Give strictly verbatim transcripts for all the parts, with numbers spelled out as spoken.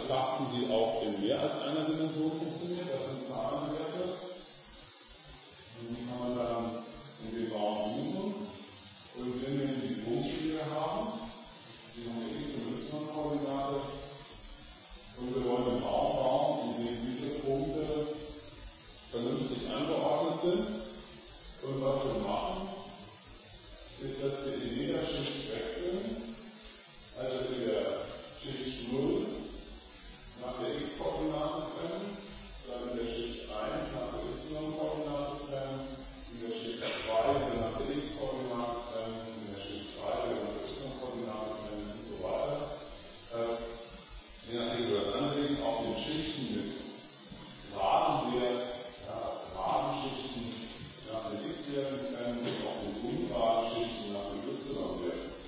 betrachten, die auch in mehr als einer Dimension funktioniert. Das sind Zahlenwerte. Und die kann man dann in den Raum suchen. Und wenn wir die Punkte, die wir haben, die haben wir x und y-Koordinate, und wir wollen einen Raum bauen, in dem diese Punkte vernünftig angeordnet sind. Und was wir machen, ist, dass wir in jeder Schicht wechseln, also in der Schicht null nach der x-Koordinate trennen, dann in der Schicht eins nach der y-Koordinate trennen, in der Schicht zwei nach der x-Koordinate trennen, in der Schicht drei nach der y-Koordinate trennen und so weiter. Das je nachdem, wie wir das anlegen, auf den Schichten mit geraden Wert, ja, geraden Schichten nach den x-Werten trennen und auf den ungeraden Schichten nach den y-Werten trennen.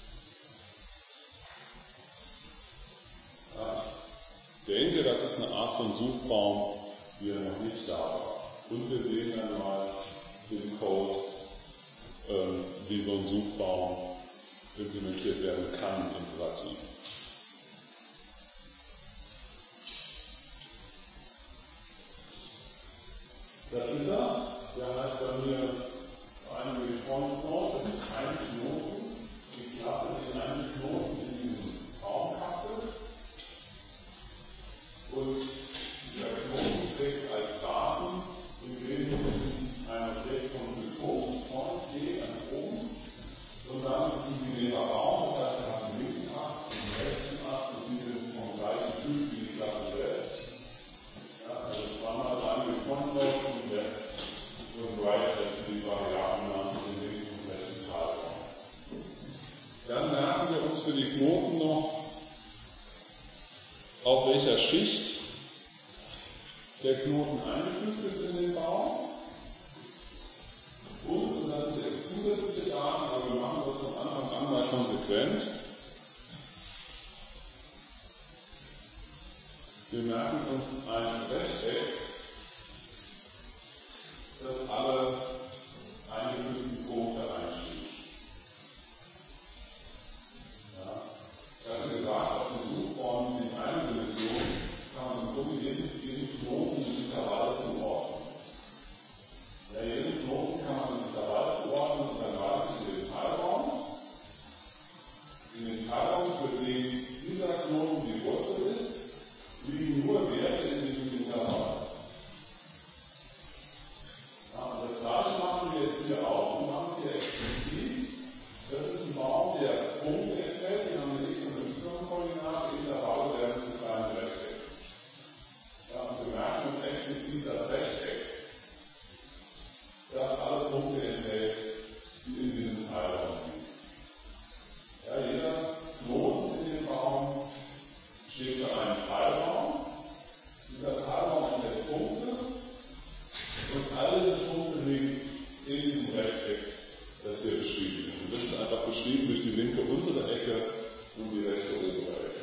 Ja, ich denke, das ist eine Art von Suchbaum, die ja noch nicht da war. Und wir sehen dann mal im Code, ähm, wie so ein Suchbaum implementiert werden kann, imperativ. Das ist er, der heißt bei mir Primary Point Node, das ist ein Knoten, die Klasse, die einen Knoten in diesem Raum kapselt. Und dieser Knoten trägt als Daten im Wesentlichen ein Objekt von Punkt, Point, T, an oben. Und dann ist es ein binärer Raum, das heißt, er hat einen linken Ast, einen rechten Ast und die sind vom gleichen Typ wie die Klasse selbst. Ja, also zweimal Primary Point Node und Left und Right als die Variablen an den linken und rechten Teilraum. Dann merken wir uns für die Knoten noch, auf welcher Schicht der Knoten eingefügt ist in den Baum. Und, und das sind jetzt zusätzliche Daten, aber wir machen das von Anfang an mal konsequent. Wir merken uns ein Rechteck, das alle eingefügten Punkte einschließt. Ja. Ich hatte gesagt, auf den Suchbaum in einer Dimension kann man im Grunde jeden, jeden Knoten im Intervall zuordnen. Ja, jeden Knoten kann man im Intervall zuordnen und dann weiß ich in den Teilraum. In den Teilraum, für den dieser Knoten die Wurzel ist, liegen nur Werte in diesem Intervall. Ja, und das gleiche machen wir jetzt hier auch. Wir machen es hier explizit. Das ist ein Baum, der Punkte enthält, die haben eine x- und y-Koordinate, Intervalle werden zu kleinen Rechteck. Ja, und wir merken uns explizit das Rechteck, das alle Punkte enthält, die in diesem Teilraum liegen. Ja, jeder Knoten in dem Baum steht für einen Teilraum. Dieser Teilraum enthält Punkte und alle diese Punkte liegen in diesem Rechteck, das hier beschrieben ist. Und das ist einfach beschrieben durch die linke untere Ecke und die rechte obere Ecke.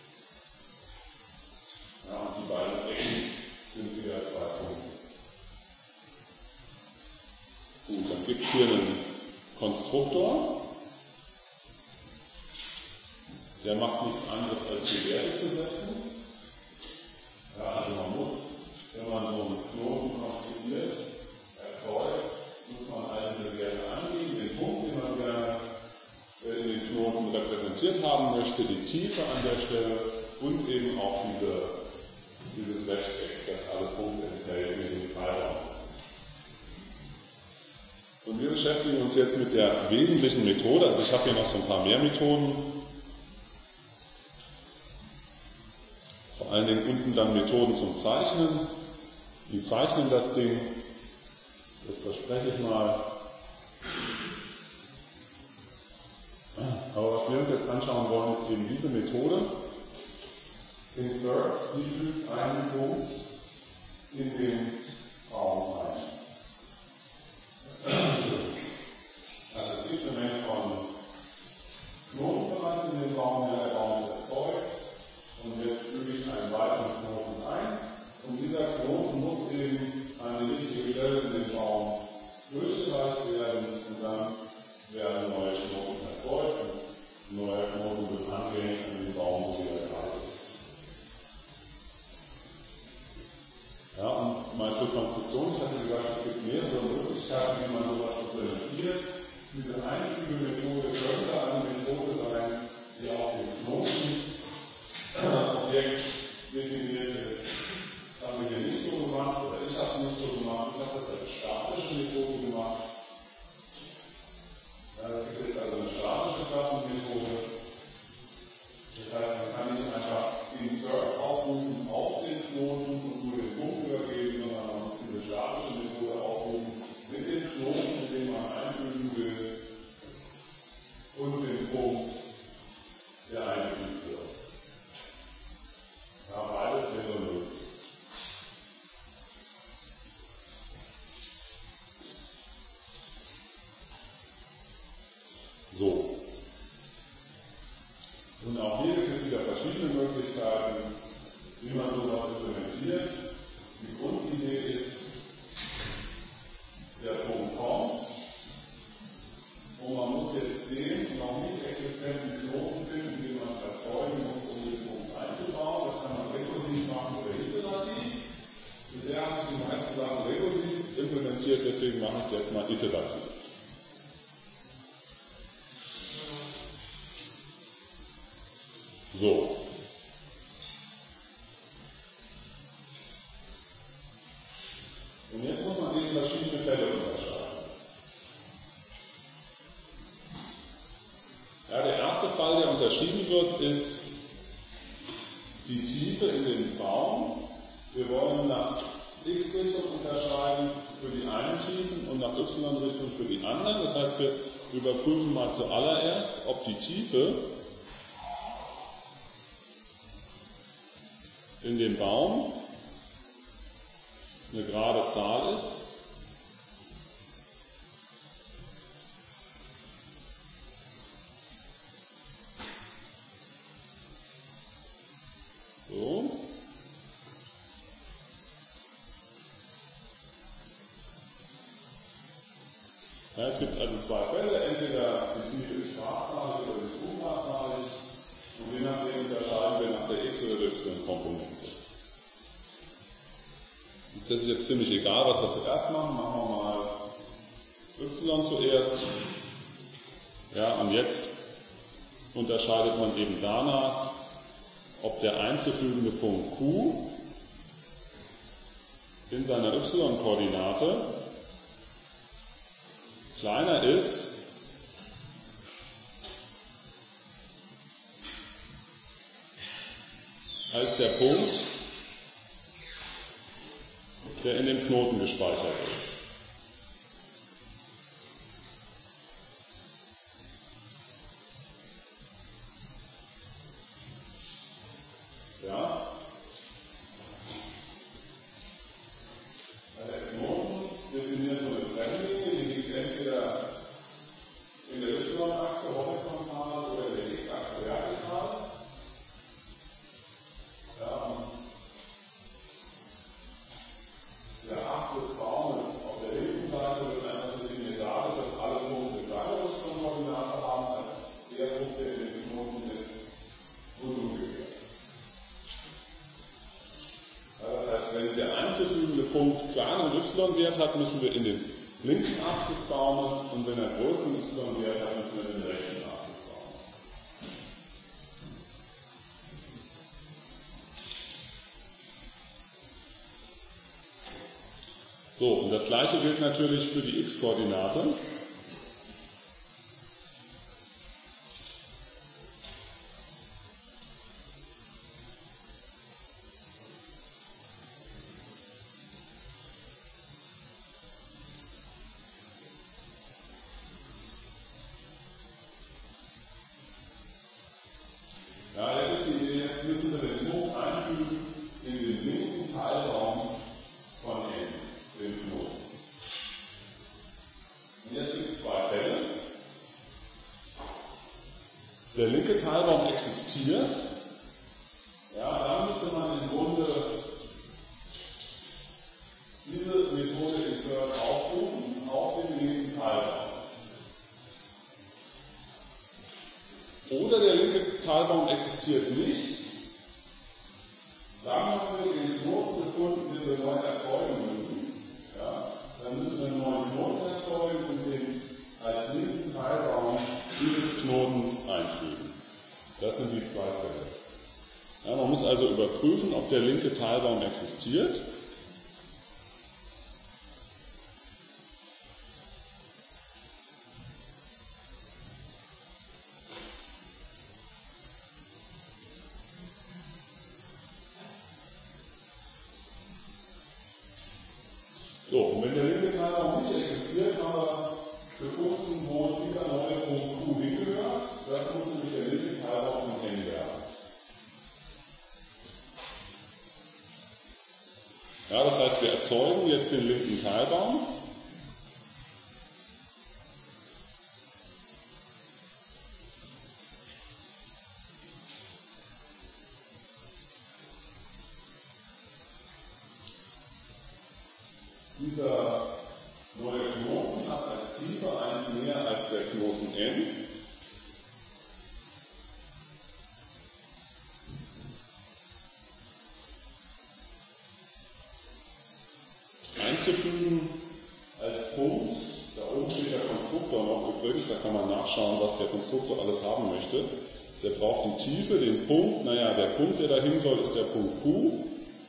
Ja, und die beiden Ecken sind wieder zwei Punkte. Gut, dann gibt es hier einen Konstruktor. Der macht nichts anderes als die Werte zu setzen. Ja, also man muss, wenn man so einen Knoten konstruiert, erzeugt, muss man all diese Werte angeben, den Punkt, den man gerne in den Knoten repräsentiert haben möchte, die Tiefe an der Stelle und eben auch diese, dieses Rechteck, das alle Punkte enthält in dem Teilraum. Und wir beschäftigen uns jetzt mit der wesentlichen Methode. Also ich habe hier noch so ein paar mehr Methoden. Vor allen Dingen unten dann Methoden zum Zeichnen. Die zeichnen das Ding. Das verspreche ich mal. Aber was wir uns jetzt anschauen wollen, ist eben diese Methode. Insert, die fügt einen Punkt in den Raum ein. Also es gibt eine Menge von Knoten bereits in den Raum, der Raum ist erzeugt. Und jetzt füge ich einen weiteren Knoten ein. Und dieser Knoten muss eben an die richtige Stelle in den Raum durchgereicht werden. Und dann werden neue Knoten erzeugt. Und ein neuer Knoten wird angehängt an den Raum, so wie er gerade ist. Und auch hier gibt es wieder verschiedene Möglichkeiten, wie man sowas implementiert. Die Grundidee ist, der Punkt kommt und man muss jetzt den noch nicht existenten Knoten finden, den man erzeugen muss, um den Punkt einzubauen. Das kann man rekursiv machen oder iterativ. Bisher habe ich die meisten Sachen rekursiv implementiert, deswegen mache ich es jetzt mal iterativ. So. Und jetzt muss man eben verschiedene Fälle unterscheiden. Ja, der erste Fall, der unterschieden wird, ist die Tiefe in den Baum. Wir wollen nach x-Richtung unterscheiden für die einen Tiefen und nach y-Richtung für die anderen. Das heißt, wir überprüfen mal zuallererst, ob die Tiefe in dem Baum eine gerade Zahl ist. So. Ja, jetzt gibt es also zwei Fälle, entweder die Tiefe ist schwarzzahlig oder ist unschwarzzahlig und je nachdem unterscheiden wir nach der x- oder der y-Komponente. Das ist jetzt ziemlich egal, was wir zuerst machen. Machen wir mal y zuerst. Ja, und jetzt unterscheidet man eben danach, ob der einzufügende Punkt Q in seiner y-Koordinate kleiner ist als der Punkt, der in dem Knoten gespeichert ist. Ja? Der Knoten definiert so eine Trennlinie, die liegt entweder in der y-Achse horizontal oder in der x-Achse vertikal. Ja, und der Achse des Baumes auf der linken Seite wird einfach definiert dadurch, dass alle Punkte kleinere y-Koordinate haben als der Punkt, der in den Knoten ist, und umgekehrt. Ja, das heißt, wenn der einzufügende Punkt kleineren y-Wert hat, müssen wir in den linken Ast des Baumes und wenn er größeren y-Wert hat, müssen wir in den rechten Ast des Baumes. So, und das gleiche gilt natürlich für die x-Koordinate. Ja, jetzt ist die Idee, jetzt müssen wir den Punkt einfügen in den linken Teilraum von N, den Knoten. Und jetzt gibt es zwei Fälle. Der linke Teilraum existiert. Ja, dann müsste man im Grunde diese Methode insert aufrufen auf den linken Teilraum. Oder der linke Teilraum existiert nicht. Dann haben wir den Knoten gefunden, den wir neu erzeugen müssen. Ja, dann müssen wir einen neuen Knoten erzeugen und den als linken Teilraum dieses Knotens einfügen. Das sind die zwei Fälle. Ja, man muss also überprüfen, ob der linke Teilraum existiert. So, und wenn der linke Teilraum nicht existiert, haben wir gefunden, wo dieser neue Punkt Q hingehört. Das muss nämlich der linke Teilraum von N werden. Ja, das heißt, wir erzeugen jetzt den linken Teilraum. Dieser neue Knoten hat als Tiefe eins mehr als der Knoten n. Einzufügen als Punkt, da oben steht der Konstruktor noch übrigens, da kann man nachschauen, was der Konstruktor alles haben möchte. Der braucht die Tiefe, den Punkt, naja, der Punkt, der dahin soll, ist der Punkt Q.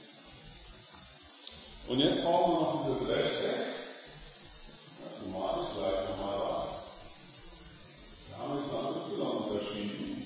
Und jetzt brauchen wir noch dieses Rechteck. Dazu mache ich gleich nochmal was. Da haben wir es nach Y unterschieden.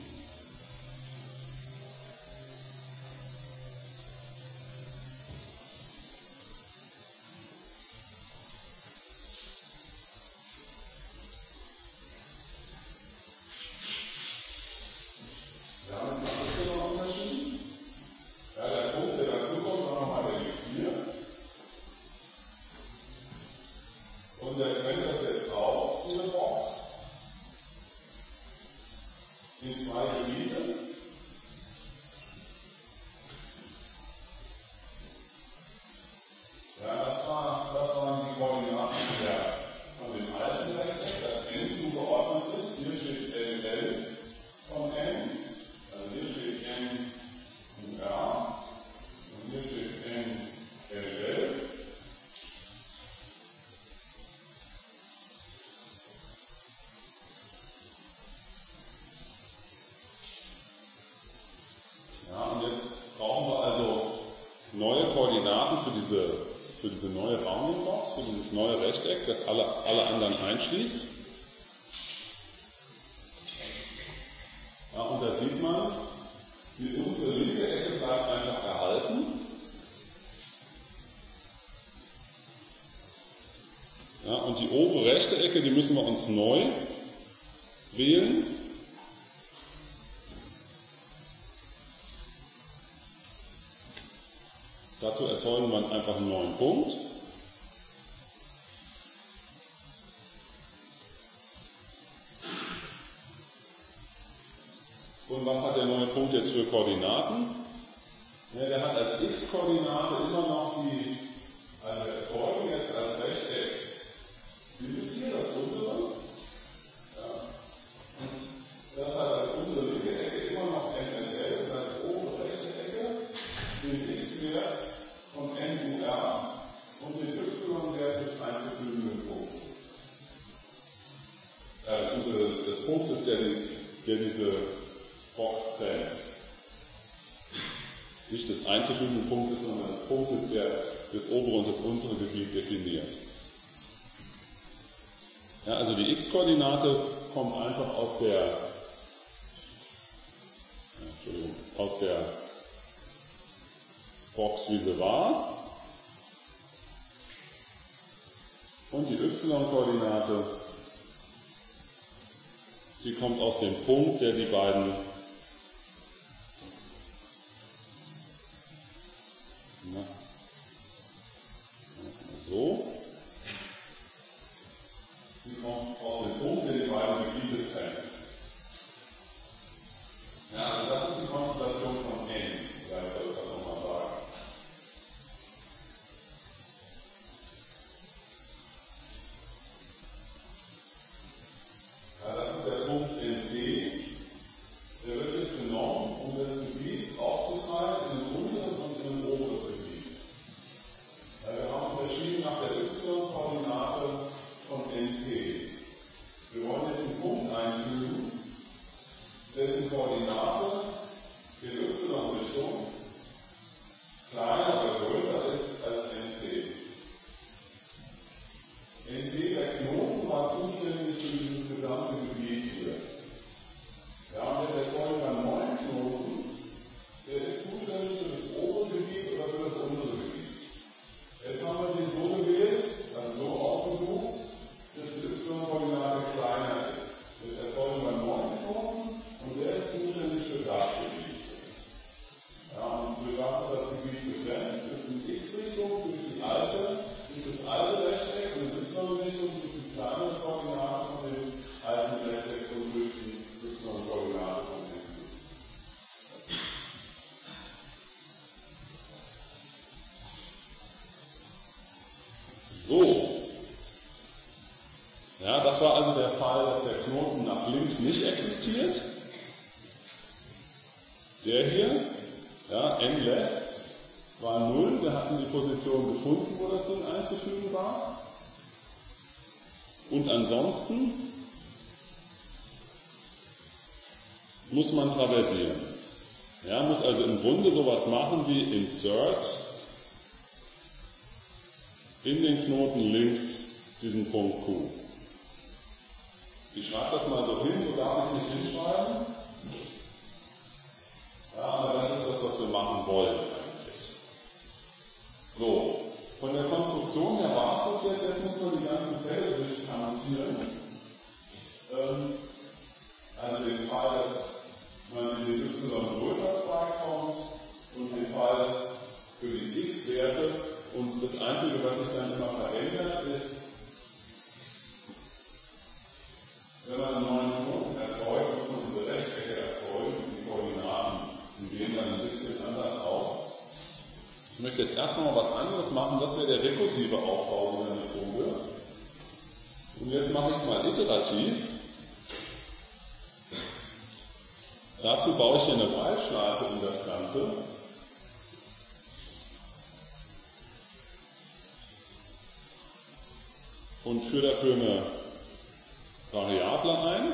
Für diese, für diese neue Bounding-Box, für dieses neue Rechteck, das alle, alle anderen einschließt. Ja, und da sieht man, die unsere linke Ecke bleibt einfach erhalten. Ja, und die obere rechte Ecke, die müssen wir uns neu wählen. Dazu erzeugen wir einfach einen neuen Punkt. Und was hat der neue Punkt jetzt für Koordinaten? Ja, der hat als x-Koordinate immer noch die, also wir erzeugen jetzt als Rechteck dieses hier, das untere. Ja. Das hat als unsere linke Ecke immer noch n n l, das heißt obere rechte Ecke, den x-Wert von n u r und den y-Wert des einzufügenden Punktes. Ja, das ist des Punktes, der, der diese Box trennt. Nicht des einzufügenden Punktes, sondern des Punktes, der das obere und das untere Gebiet definiert. Ja, also die x-Koordinate kommt einfach aus der, ja, Entschuldigung, aus der Box, wie sie war. Und die y-Koordinate, die kommt aus dem Punkt, der die beiden na, so, die kommt aus dem Punkt, der die beiden Gebiete trennt. Ja, also das ist die Konstellation von n. Ja, ich soll das nochmal sagen. Ja, das ist der Punkt in D. Der wird jetzt genommen, um das Gebiet aufzuteilen in ein unteres und in ein oberes Gebiet. Ja, wir haben unterschieden nach der y-Koordinate von n p. Wir wollen jetzt einen Punkt einfügen, dessen Koordinate in y-Richtung kleiner oder größer ist als n p. n p, der Knoten, war zuständig für dieses gesamte Gebiet hier. Ja, und jetzt erzeugen wir einen neuen Knoten, der ist zuständig für das obere Gebiet oder für das untere Gebiet. Jetzt haben wir den so gewählt, also so ausgesucht, dass die y-Koordinate kleiner ist. Jetzt erzeugen wir einen neuen Knoten und der ist zuständig für das Gebiet. Ja, Der hier, ja, n left, war null, wir hatten die Position gefunden, wo das Ding einzufügen war. Und ansonsten muss man traversieren. Ja, muss also im Grunde sowas machen wie Insert in den Knoten links diesen Punkt Q. Ich schreibe das mal so hin, so darf ich es nicht hinschreiben. Ja, aber das ist das, was wir machen wollen eigentlich. So, von der Konstruktion her war es das jetzt, jetzt muss man die ganzen Fälle durchkantieren. Ähm, also den Fall, dass man in den y-Größer-zwei kommt und den Fall für die x-Werte. Und das Einzige, was sich dann immer verändert, ist, wenn man einen neuen Knoten erzeugt, muss man diese Rechtecke erzeugen und die Koordinaten, die sehen dann ein bisschen anders aus. Ich möchte jetzt erst noch mal was anderes machen, das wäre der rekursive Aufbau dieser Methode. Und jetzt mache ich es mal iterativ. Dazu baue ich hier eine While-Schleife in das Ganze. Und führe dafür eine Variable ein.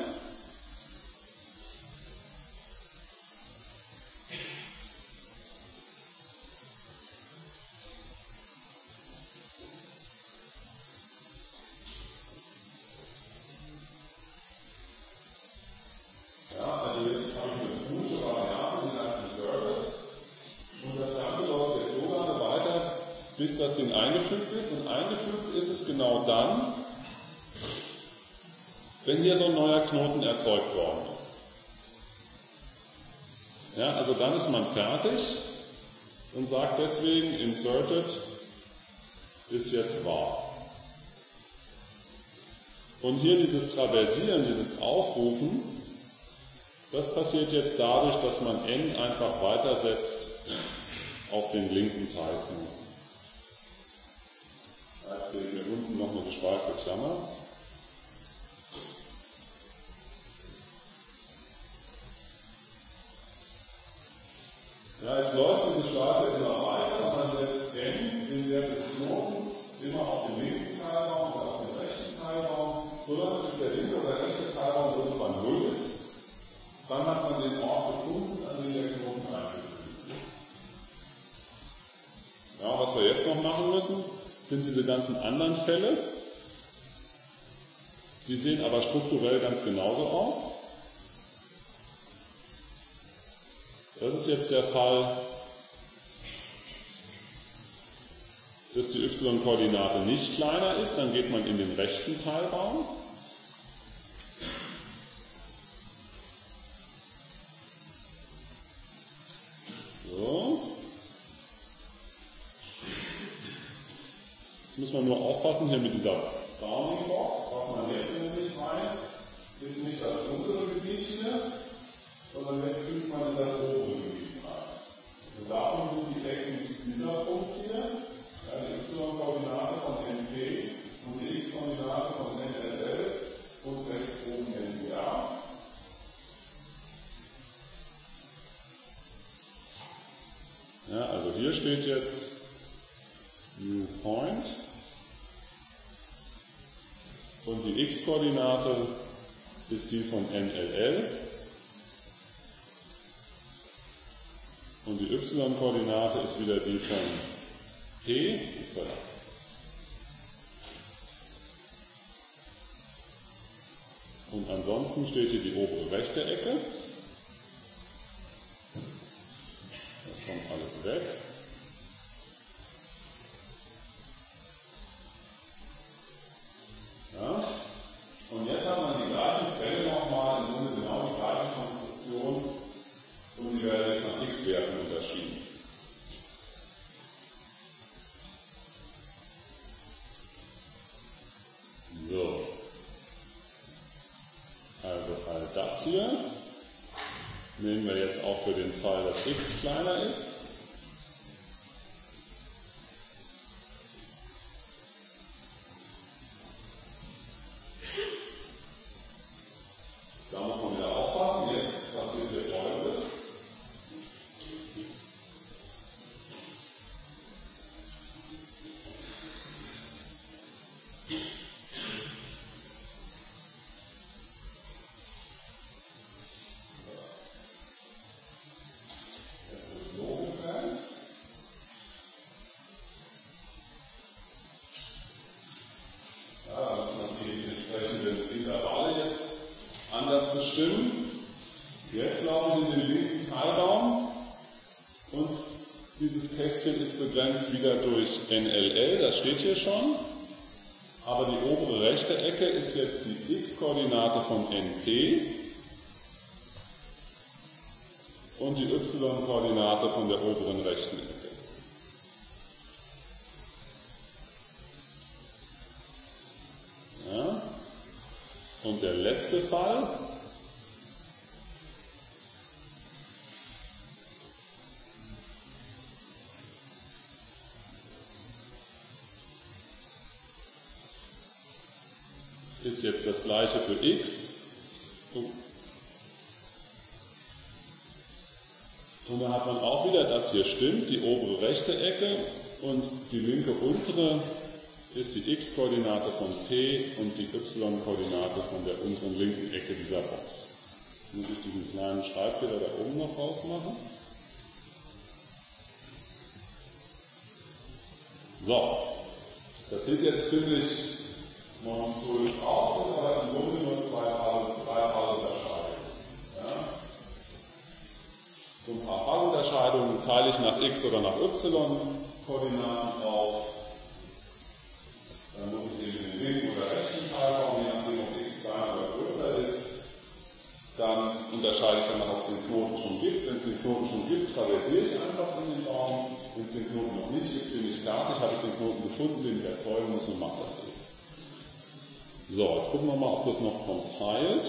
Bis das Ding eingefügt ist. Und eingefügt ist es genau dann, wenn hier so ein neuer Knoten erzeugt worden ist. Ja, also dann ist man fertig und sagt deswegen, inserted ist jetzt wahr. Und hier dieses Traversieren, dieses Aufrufen, das passiert jetzt dadurch, dass man n einfach weitersetzt auf den linken Teilknoten. Da sehe ich hier unten noch eine geschweifte Klammer. Ja, jetzt läuft diese Schleife immer weiter und man setzt n den Wert des Knotens immer auf den linken Teilraum und auf den rechten Teilraum, solange bis der linke oder rechte Teilraum irgendwann null ist. Dann hat man den Ort gefunden, an dem der Knoten eingefügt wird. Ja, was wir jetzt noch machen müssen, sind diese ganzen anderen Fälle. Die sehen aber strukturell ganz genauso aus. Das ist jetzt der Fall, dass die y-Koordinate nicht kleiner ist, dann geht man in den rechten Teilraum. So. Jetzt muss man nur aufpassen hier mit dieser Bounding Box. Was man jetzt nämlich meint, ist nicht das untere Gebiet hier, sondern jetzt fügt man in das obere Gebiet rein. Also davon sind die Ecken dieser Punkt hier, ja, die y-Koordinate von N P und die x-Koordinate von N L L und rechts oben N P R. Ja, also hier steht jetzt New Point und die x-Koordinate ist die von N L L und die y-Koordinate ist wieder die von P. Und ansonsten steht hier die obere rechte Ecke. Das kommt alles weg. Ja. Und jetzt hat man die gleichen Fälle nochmal, im Grunde genau die gleiche Konstruktion, und die werden jetzt nach x-Werten unterschieden. So. Also all das hier nehmen wir jetzt auch für den Fall, dass x kleiner ist. Da muss man wieder aufpassen, jetzt passiert hier Folgendes. bisschen ist begrenzt wieder durch N L L, das steht hier schon. Aber die obere rechte Ecke ist jetzt die x-Koordinate von N P und die y-Koordinate von der oberen rechten Ecke. Ja. Und der letzte Fall ist jetzt das gleiche für x. Und da hat man auch wieder, das hier stimmt, die obere rechte Ecke und die linke untere ist die x-Koordinate von P und die y-Koordinate von der unteren linken Ecke dieser Box. Jetzt muss ich diesen kleinen Schreibfehler da oben noch rausmachen. So, das sieht jetzt ziemlich monströs aus, ist aber im Grunde nur zwei drei Fallunterscheidungen. Ja? So ein paar Fallunterscheidungen teile ich nach x oder nach y-Koordinaten auf. Dann muss ich eben den linken oder rechten Teil bauen, je nachdem ob x kleiner oder größer ist. Dann unterscheide ich danach, ob es den Knoten schon gibt. Wenn es den Knoten schon gibt, traversiere ich einfach in den Baum. Wenn es den Knoten noch nicht gibt, bin ich fertig, habe ich den Knoten gefunden, den ich erzeugen muss und mache das eben. So, jetzt gucken wir mal, ob das noch compiled.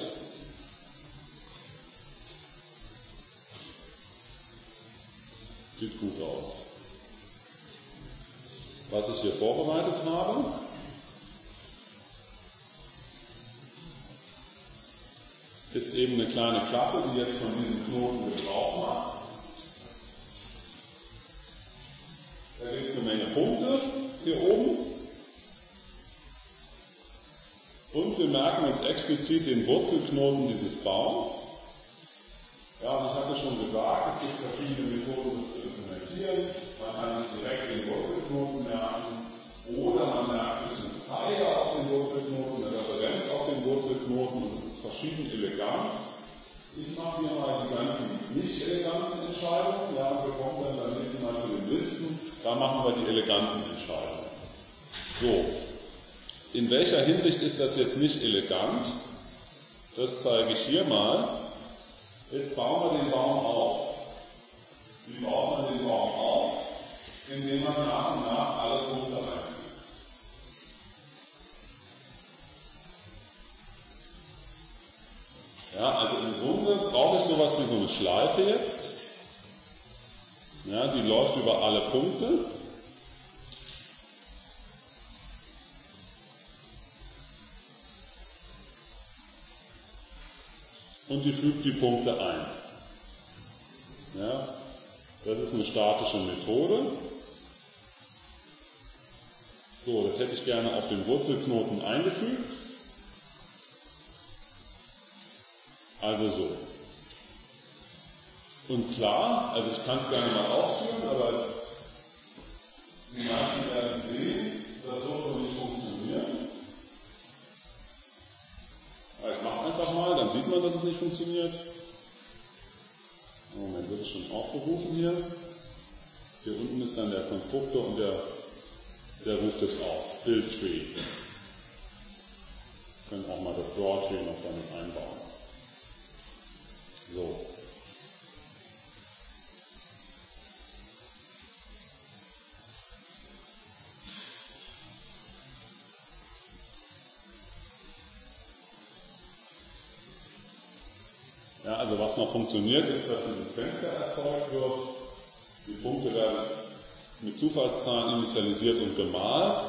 Sieht gut aus. Was ich hier vorbereitet habe, ist eben eine kleine Klasse, die jetzt von diesem Knoten Gebrauch macht. Da gibt es eine Menge Punkte hier oben. Und wir merken uns explizit den Wurzelknoten dieses Baums. Ja, und ich hatte schon gesagt, es gibt verschiedene Methoden, das zu implementieren. Man kann sich direkt den Wurzelknoten merken oder man merkt sich einen Zeiger auf den Wurzelknoten, eine Referenz auf den Wurzelknoten und es ist verschieden elegant. Ich mache hier mal die ganzen nicht eleganten Entscheidungen. Ja, wir kommen dann beim nächsten Mal zu den Listen. Da machen wir die eleganten Entscheidungen. So, in welcher Hinsicht ist das jetzt nicht elegant? Das zeige ich hier mal. Jetzt bauen wir den Baum auf. Wie baut man den Baum auf? Indem man nach und nach alle Punkte reinfügt. Ja, also im Grunde brauche ich sowas wie so eine Schleife jetzt. Ja, die läuft über alle Punkte. Und die fügt die Punkte ein. Ja, das ist eine statische Methode. So, das hätte ich gerne auf den Wurzelknoten eingefügt. Also so. Und klar, also ich kann es gerne mal ausführen, aber die meisten werden sehen, dass so so nicht funktioniert. Ich mache es einfach mal, dann sieht man, dass es nicht funktioniert. Moment, wird es schon aufgerufen hier. Hier unten ist dann der Konstruktor und der, der ruft es auf. Build Tree. Wir können auch mal das Draw Tree noch damit einbauen. So. Ja, also was noch funktioniert, ist, dass dieses Fenster erzeugt wird. Die Punkte werden mit Zufallszahlen initialisiert und gemalt.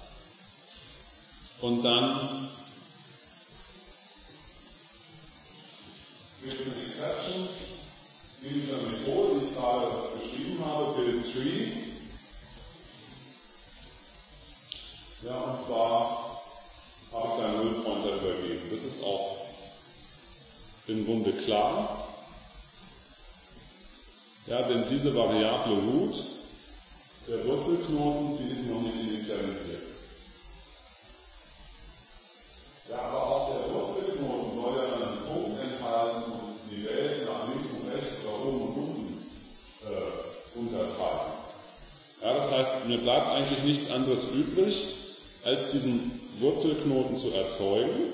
Und dann gibt es eine Exception in dieser Methode, die ich gerade beschrieben habe, Build Tree. Ja, und zwar habe ich da einen Nullpointer übergeben. Das ist auch im Grunde klar. Ja, denn diese Variable Root, der Wurzelknoten, die ist noch nicht initialisiert. Ja, aber auch der Wurzelknoten soll ja dann einen Punkt enthalten und die Welt nach links und rechts oder oben und unten äh, unterteilen. heißt, mir bleibt eigentlich nichts anderes übrig, als diesen Wurzelknoten zu erzeugen.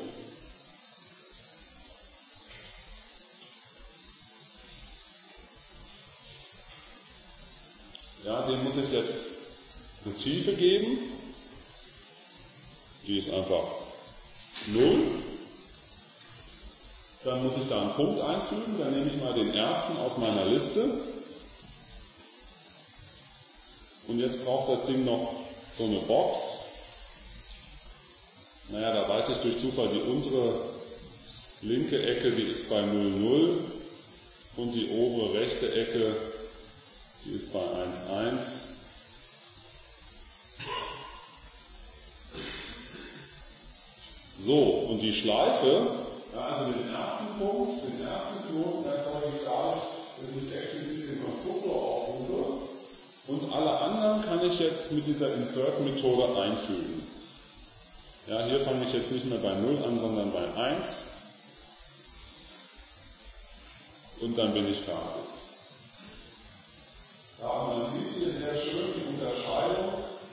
Ja, dem muss ich jetzt eine Tiefe geben. Die ist einfach null. Dann muss ich da einen Punkt einfügen. Dann nehme ich mal den ersten aus meiner Liste. Und jetzt braucht das Ding noch so eine Box. Naja, da weiß ich durch Zufall, die untere linke Ecke, die ist bei null, null. Und die obere rechte Ecke, die ist bei eins, eins. So, und die Schleife, ja, also den ersten Punkt, den ersten Knoten erzeuge ich dadurch, dass ich explizit den Konstruktor aufrufe. Und alle anderen kann ich jetzt mit dieser Insert-Methode einfügen. Ja, hier fange ich jetzt nicht mehr bei null an, sondern bei eins. Und dann bin ich fertig. Ja, und man sieht hier sehr schön die Unterscheidung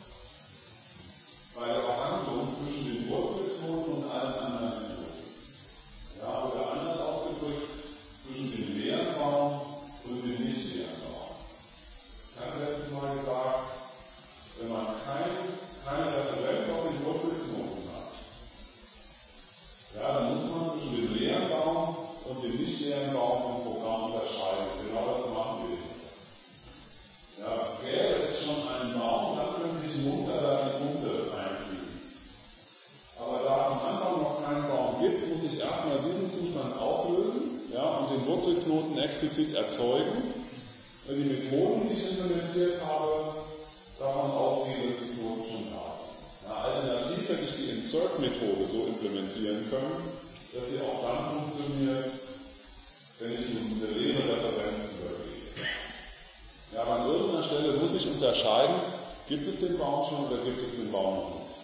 bei der Behandlung zwischen den Wurzelknoten und allen anderen Knoten. Ja, oder anders ausgedrückt, zwischen dem leeren Baum und dem nicht leeren Baum. Ich hatte letztes Mal gesagt, wenn man kein, keine Referenz auf den Wurzelknoten hat, ja, dann muss man zwischen dem leeren Baum und dem nicht leeren Baum im Programm unterscheiden. Genau das machen wir. Ja, gäbe es schon einen Baum, dann könnte ich munter da die Punkte einfügen. Aber da es am Anfang noch keinen Baum gibt, muss ich erstmal diesen Zustand auflösen, ja, und den Wurzelknoten explizit erzeugen. Weil die Methoden, die ich implementiert habe, davon ausgehen, dass die Knoten schon da sind. Ja, alternativ hätte ich die Insert-Methode so implementieren können, dass sie auch dann funktioniert, wenn ich eine leere Referenz übergehe. Ja, aber an irgendeiner Stelle muss ich unterscheiden, gibt es den Baum schon oder gibt es den Baum noch nicht.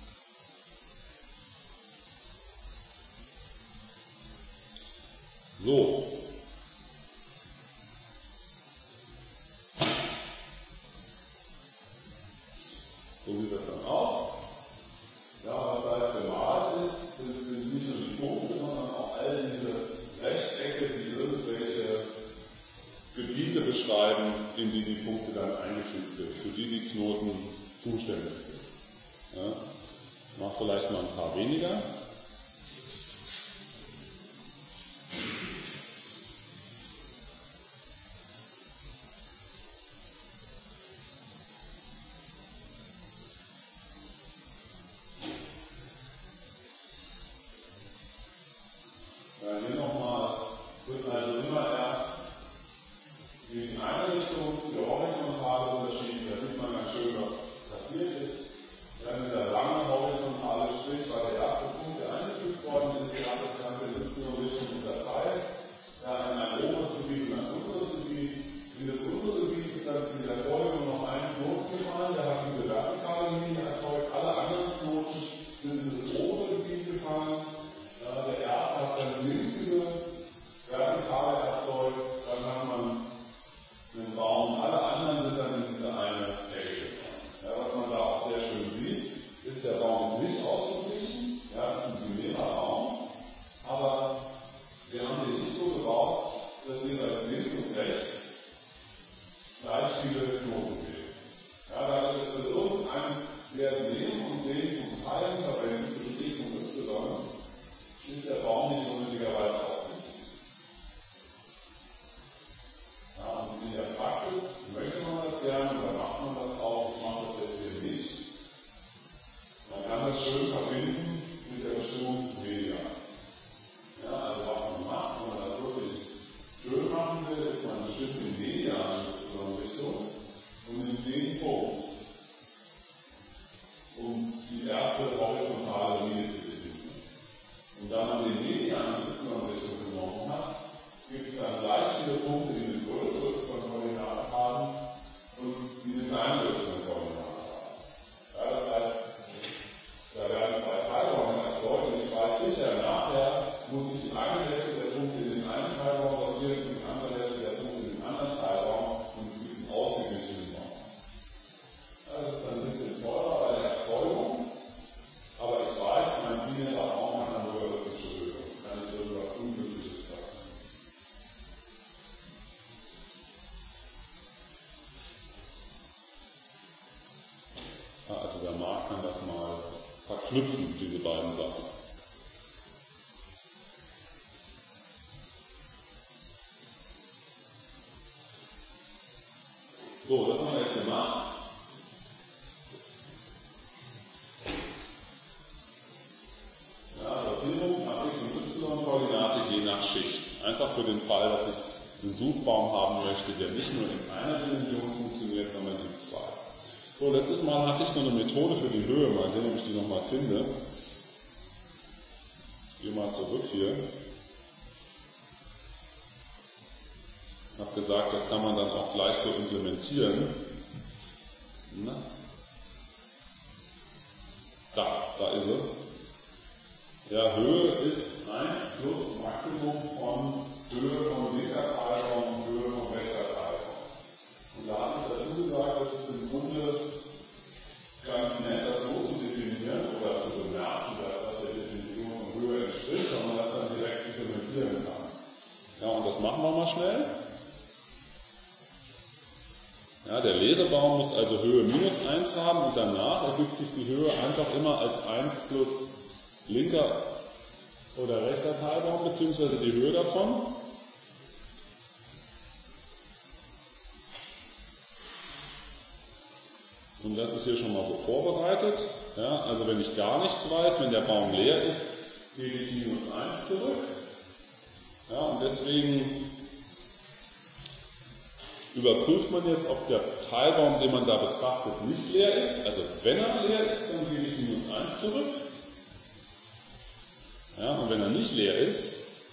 So. So sieht das dann aus. Ja, was da jetzt gemalt ist, sind, sind nicht nur die Punkte, sondern auch all diese Rechtecke, die irgendwelche Gebiete beschreiben, in die die Punkte dann eingefügt sind, für die die Knoten zuständig sind. Ja, ich mache vielleicht mal ein paar weniger. Ja, hier nochmal, wird also immer erst in die eine Richtung der horizontale Unterschied, da sieht man ganz schön, was passiert ist. Dann dieser lange horizontale Strich war der erste Punkt, verknüpfen, diese beiden Sachen. So, das haben wir jetzt gemacht. Ja, Sortierung nach X- und Y-Koordinate je nach Schicht. Einfach für den Fall, dass ich einen Suchbaum haben möchte, der nicht nur in einer Dimension funktioniert, sondern in zwei. So, letztes Mal hatte ich so eine Methode für die Höhe. Mal sehen, ob ich die nochmal finde. Ich gehe mal zurück hier. Ich habe gesagt, das kann man dann auch gleich so implementieren. Na? Da, da ist sie. Ja, Höhe ist eins plus Maximum von Höhe vom linker Teilraum und Höhe vom rechter Teilraum. Und da habe ich dazu gesagt, das ist im Grunde ganz nett, das so zu definieren oder zu bemerken, dass das der Definition von Höhe entspricht, sondern das dann direkt implementieren kann. Ja, und das machen wir mal schnell. Ja, der leere Baum muss also Höhe minus eins haben und danach ergibt sich die Höhe einfach immer als eins plus linker oder rechter Teilbaum, beziehungsweise die Höhe davon. Und das ist hier schon mal so vorbereitet. Ja, also wenn ich gar nichts weiß, wenn der Baum leer ist, gebe ich minus eins zurück. Ja, und deswegen überprüft man jetzt, ob der Teilbaum, den man da betrachtet, nicht leer ist. Also wenn er leer ist, dann gebe ich minus eins zurück. Ja, und wenn er nicht leer ist,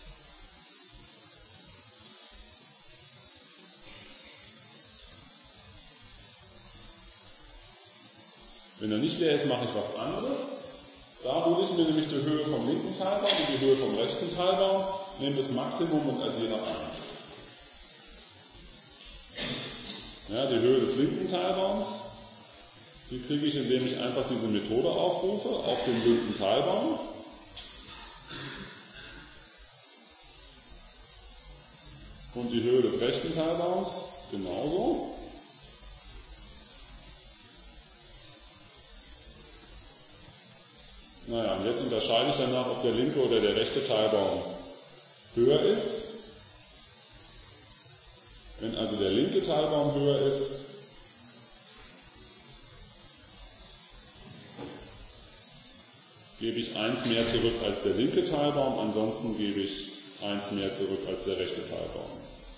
wenn er nicht leer ist, mache ich was anderes. Da hole ich mir nämlich die Höhe vom linken Teilbaum und die Höhe vom rechten Teilbaum, nehme das Maximum und addiere eins. Ja, die Höhe des linken Teilbaums, die kriege ich, indem ich einfach diese Methode aufrufe auf den linken Teilbaum. Und die Höhe des rechten Teilbaums genauso. Naja, und jetzt unterscheide ich danach, ob der linke oder der rechte Teilbaum höher ist. Wenn also der linke Teilbaum höher ist, gebe ich eins mehr zurück als der linke Teilbaum, ansonsten gebe ich eins mehr zurück als der rechte Teilbaum.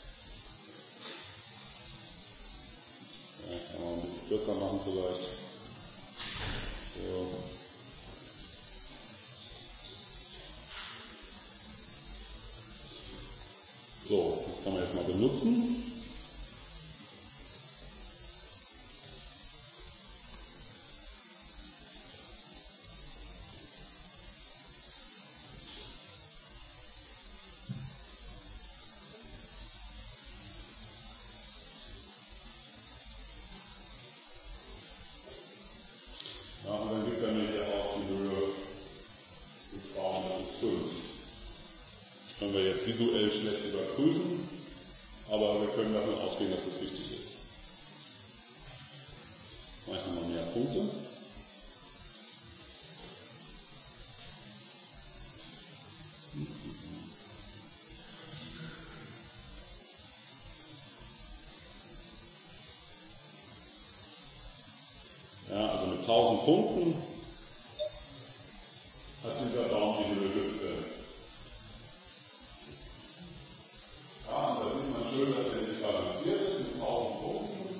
Ja, kann man ein bisschen kürzer machen vielleicht. So. So, das kann man jetzt mal benutzen. Ja, und dann gibt er mir hier auch die Höhe des Baumes, das ist fünf. Das können wir jetzt visuell schlecht überprüfen, aber wir können davon ausgehen, dass es richtig ist. Mache ich nochmal mehr Punkte. Ja, also mit tausend Punkten hat dieser Baum die Höhe siebzehn. Ja, und da sieht man schön, dass er nicht balanciert ist mit tausend Punkten.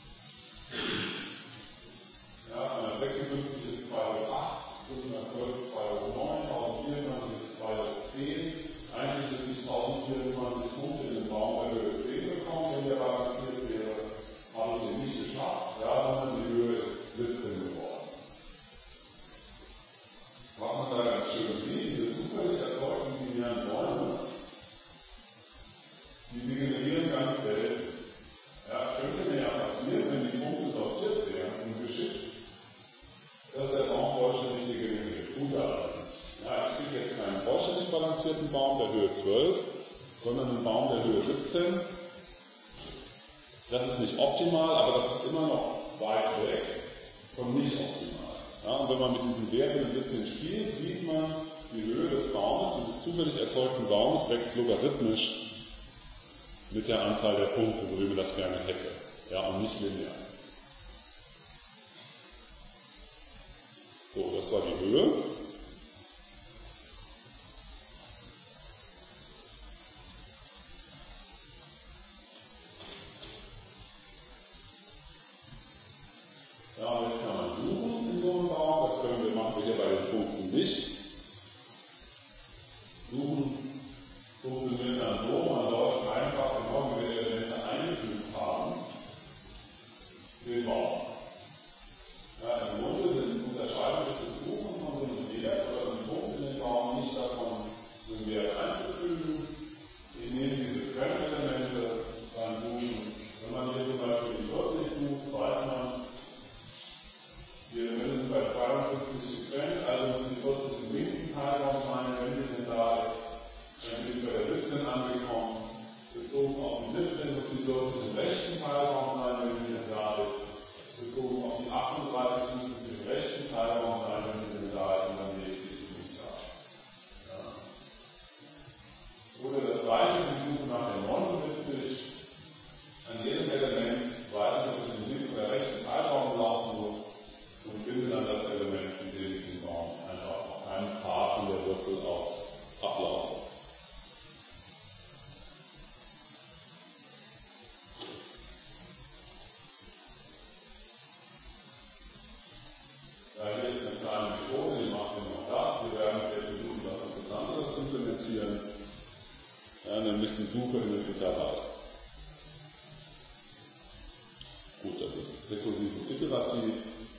Ja, zweihundertsechsundfünfzig ist zweihundertacht, fünfhundertzwölf ist zweihundertneun, tausendvierundzwanzig ist zweihundertzehn. Eigentlich ist nicht tausendvierundzwanzig Punkte in den Baum der Höhe zehn gekommen, wenn der balanciert wäre. Habe ich den nicht geschafft, ja, sondern die Höhe ist siebzehn geworden. Was man da ganz schön sieht, diese zufällig erzeugten linearen Bäume, die degenerieren ganz selten. Ja, es könnte mir ja passieren, wenn die Punkte sortiert wären und geschickt, dass der Baum vollständig degeneriert. Tut er aber nicht. Ja, ich kriege jetzt keinen vollständig balancierten Baum der Höhe zwölf, sondern einen Baum der Höhe siebzehn. Das ist nicht optimal, aber das ist immer noch weit weg von nicht optimal. Ja, und wenn man mit diesen Werten ein bisschen spielt, sieht man, die Höhe des Baumes, dieses zufällig erzeugten Baumes, wächst logarithmisch mit der Anzahl der Punkte, so wie man das gerne hätte. Ja, und nicht linear. So, das war die Höhe. Damit kann man suchen in so einem Baum. Das können wir, machen wir hier bei den Punkten nicht. Suchen funktioniert dann so, man läuft einfach genau wie wir die Elemente eingefügt haben, den Baum. Ja, im Grunde sind, unterscheidet sich das Suchen von so einem Wert oder einem Punkt in den Baum nicht davon, so einen Wert einzufügen. Ich nehme diese Fremdelemente beim Suchen. Wenn man hier zum Beispiel die vierzig sucht, weiß man, wir sind bei zweiundfünfzig getrennt, also müssen die vierzig im linken Teilraum sein, wenn sie denn da ist. Dann sind wir bei der siebzehn angekommen. Bezogen auf die siebzehn muss die vierzig im rechten Teilraum sein, wenn sie denn da ist. Bezogen auf die achtunddreißig müssen sie im rechten Teilraum sein, wenn sie denn da ist, und dann legt sie es nicht da. Ja. Oder das gleiche, die Suche nach der neunundsiebzig. An jedem Element weiß ich, ob ich im linken oder rechten Teilraum laufen muss. Und finde dann das Element, in dem ich den Baum einfach auf einen Pfad von der Wurzel aus ablaufe. Ja, hier ist eine kleine Methode, die macht wir noch das. Wir werden jetzt versuchen, was Interessantes zu implementieren, ja, nämlich die Suche in den Intervall. Gut, das ist rekursiv und iterativ.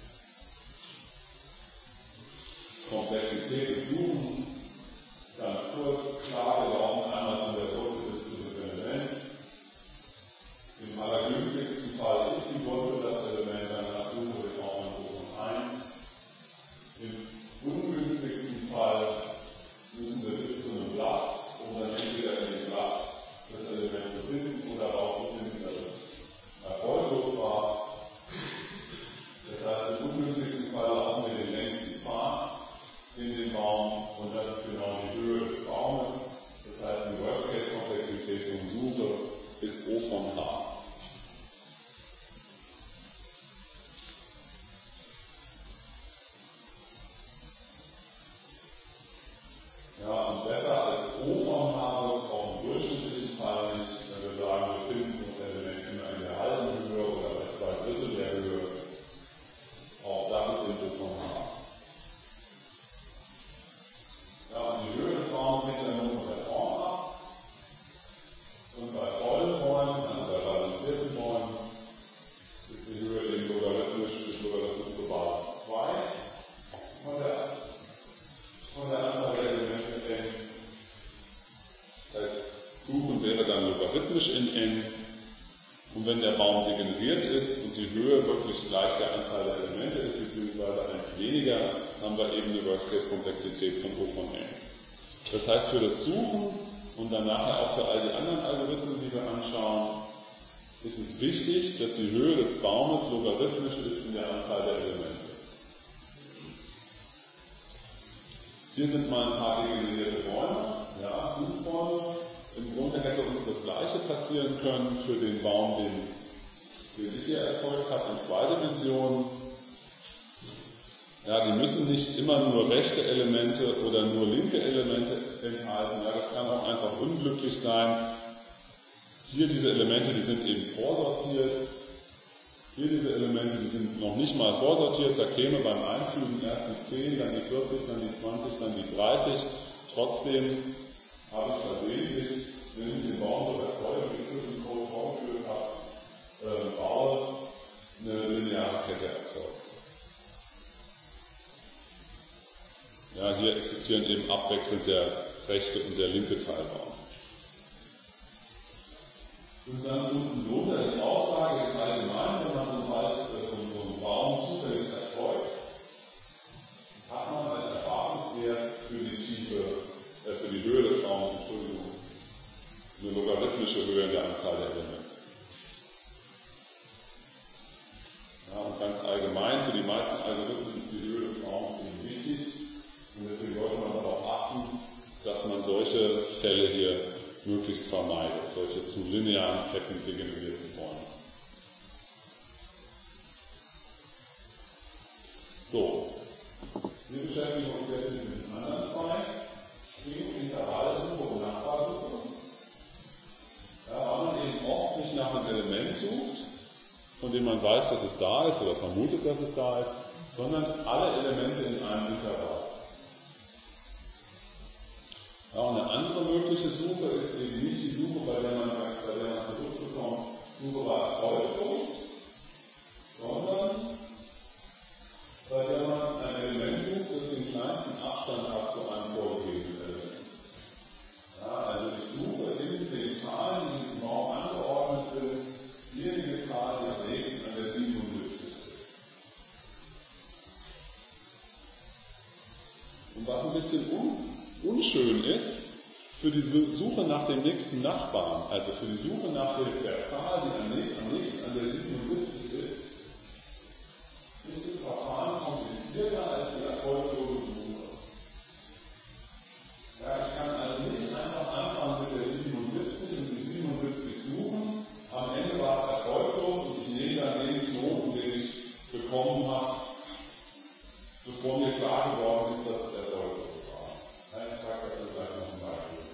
Komplexität des Suchens, ganz kurz, klar, wir brauchen einmal von der Wurzel bis zu dem Element. Im allergünstigsten Fall ist die Wurzel das Element, dann nach Suche wir brauchen so von eins. Im ungünstigsten Fall müssen wir bis zu einem Blatt, um dann entweder in dem Blatt das Element zu finden oder rauszufinden, dass es erfolglos war. Das heißt, im ungünstigsten Fall laufen wir den längsten Pfad in den Baum, und das ist genau die Höhe des Baumes. Das heißt, die Worst-Case-Komplexität von Suche ist O von H. Ja, und besser als O von H wird es auch im durchschnittlichen Fall nicht, wenn wir sagen, wir finden das Element immer in der halben Höhe oder bei zwei Drittel der Höhe. Auch das ist O von H. Ja, und die Höhe des Baumes hängt dann nur von der Form ab. Und bei vollen Bäumen, also bei balancierten Bäumen, ist die Höhe eben logarithmisch durch Logarithmus global zwei von der, von der Anzahl der Elemente n. Das heißt, Suchen wäre dann logarithmisch in n. Und wenn der Baum degeneriert ist und die Höhe wirklich gleich der Anzahl der Elemente ist, beziehungsweise eins weniger, haben wir eben eine Worst-Case-Komplexität von O von n. Das heißt, für das Suchen und dann nachher auch für all die anderen Algorithmen, die wir anschauen, ist es wichtig, dass die Höhe des Baumes logarithmisch ist in der Anzahl der Elemente. Hier sind mal ein paar degenerierte Bäume, ja, Suchbäume. Im Grunde hätte uns das Gleiche passieren können für den Baum, den, den ich hier erzeugt habe, in zwei Dimensionen. Ja, die müssen nicht immer nur rechte Elemente oder nur linke Elemente enthalten. Ja, das kann auch einfach unglücklich sein. Hier diese Elemente, die sind eben vorsortiert. Hier diese Elemente, die sind noch nicht mal vorsortiert. Da käme beim Einfügen erst die zehn, dann die vierzig, dann die zwanzig, dann die dreißig. Trotzdem habe ich versehentlich, wenn ich den Baum so erzeuge, wie ich das im Code vorgeführt habe, äh, baue, eine lineare Kette erzeugt. Ja, hier existieren eben abwechselnd der rechte und der linke Teilraum. Und dann unten drunter die Aussage im Allgemeinen, wenn man so mal so einen Baum zufällig erzeugt, hat man als Erfahrungswert für die Tiefe, äh, für die Höhe des Baums, Entschuldigung, eine logarithmische Höhe in der Anzahl der Elemente. Ja, und ganz allgemein, für die meisten Algorithmen ist die Höhe des linearen Ketten degenerierten Formen. So, wir beschäftigen uns jetzt mit diesen anderen zwei Stream, Intervallsuche und Nachbarsuche. Ja, weil man eben oft nicht nach einem Element sucht, von dem man weiß, dass es da ist oder vermutet, dass es da ist, sondern alle Elemente in einem Intervall. Ja, und eine andere mögliche Suche ist eben nicht die Suche, bei der man, bei der man zurückbekommt, Suche war erfolglos, sondern bei der man ein Element sucht, das den kleinsten Abstand hat zu einem vorgegebenen Element. Ja, also ich suche in den Zahlen, die im Raum angeordnet sind, irgendeine Zahl, die am nächsten an der siebenundsiebzig ist. Und was ein bisschen un unschön ist, für die Suche nach dem nächsten Nachbarn, also für die Suche nach der Zahl, die am nächsten an der siebenundsiebzig ist, ist das Verfahren komplizierter als die erfolglose Suche. Ja, ich kann also nicht einfach anfangen mit der siebenundsiebzig und die siebenundsiebzig suchen, am Ende war es erfolglos und ich nehme dann den Knoten, den ich bekommen habe, bevor mir klar geworden ist, dass es erfolglos war. Ich sage das gleich noch ein Beispiel.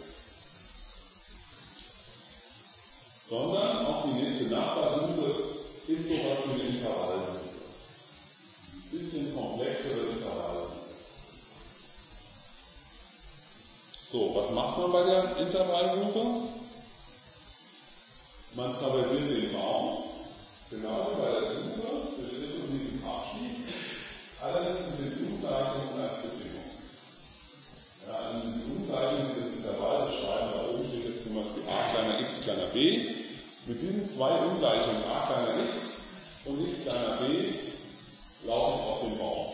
Sondern auch die nächste Nachbarsuche ist sowas wie eine Intervallsuche. Ein bisschen komplexere Intervallsuche. So, was macht man bei der Intervallsuche? Man traversiert den Raum, genau wie bei der Suche, durch rekursiven Abstieg, allerdings mit den Ungleichungen als Bedingung. Ja, also die Ungleichungen, die das Intervall beschreiben, da oben steht jetzt zum Beispiel a kleiner x kleiner b. Mit diesen zwei Ungleichungen a kleiner x und x kleiner b laufe ich auf den Baum.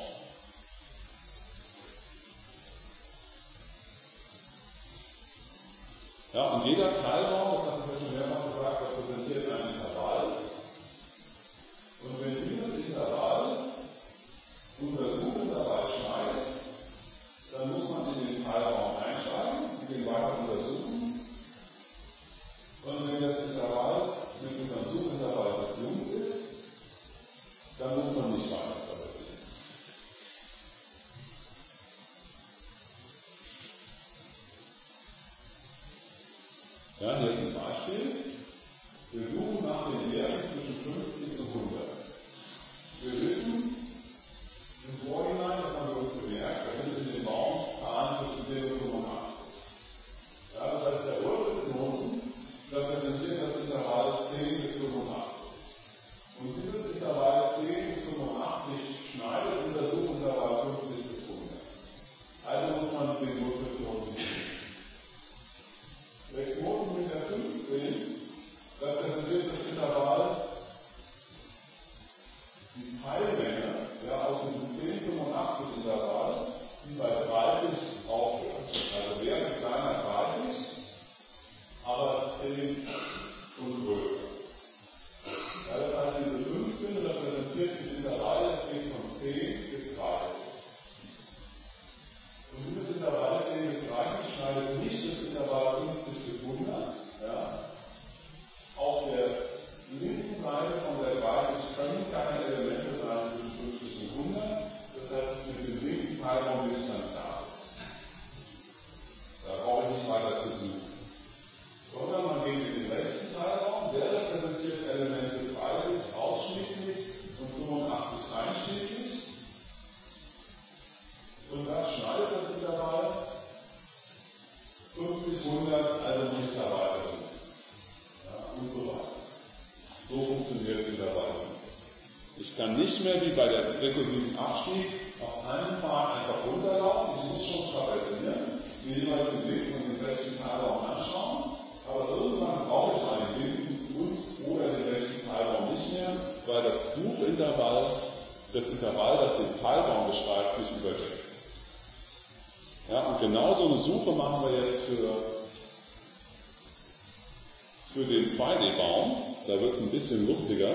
Ja, und jeder Teilraum, das habe ich ja schon mehrmals gesagt, repräsentiert ein Intervall. Und wenn dieses Intervall unser Suchintervall schneidet, dann muss man in den Teilraum einsteigen und den weiter untersuchen. Und wenn das Intervall mit unserem Suchintervall versummt ist, dann muss man nicht weiter traversieren. Ja, hier ist ein Beispiel. Wir suchen nach den Werten zwischen fünfzig und hundert. Wir wissen im Vorhinein, das haben wir uns gemerkt, da sind in dem Raum Zahlen zwischen zehn und fünfundachtzig. Ja, das heißt, der oberste Knoten repräsentiert das Intervall zehn bis fünfundachtzig. Und dieses Intervall zehn bis fünfundachtzig schneidet unser Suchintervall fünfzig bis hundert. Also muss man den Wurzelknoten nehmen. Der Knoten mit der fünfzehn repräsentiert das Intervall, die Teilmenge, ja, aus diesem zehn fünfundachtzig Intervall, die bei dreißig aufhört. Also Werte kleiner dreißig, aber zehn und größer. Ja, das heißt, diese fünfzehn repräsentiert das Intervall, das geht von zehn bis dreißig. Und dieses Intervall zehn bis dreißig schneidet nicht das Intervall fünfzig bis hundert. Ja. Auf der linken Seite von der dreißig können keine Elemente sein zwischen fünfzig und hundert. Das heißt, mit dem linken Teilraum bin ich dann da. Da brauche ich nicht weiter zu suchen. Sondern man geht in den rechten Teilraum, der repräsentiert Elemente dreißig ausschließlich und fünfundachtzig einschließlich. Und das schneidet das Intervall fünfzig, hundert, also nicht da weiter suchen. Ja, und so weiter. So funktioniert Intervall. Ich kann nicht mehr wie bei der rekursiven Abstieg auf einen Pfad einfach runterlaufen. Ich muss schon traversieren, mir jeweils den linken und den rechten Teilraum anschauen. Aber irgendwann brauche ich einen linken und oder den rechten Teilraum nicht mehr, weil das Suchintervall, das Intervall, das den Teilraum beschreibt, nicht überdeckt. Ja, und genau so eine Suche machen wir jetzt für, für den zwei D Baum. Da wird es ein bisschen lustiger.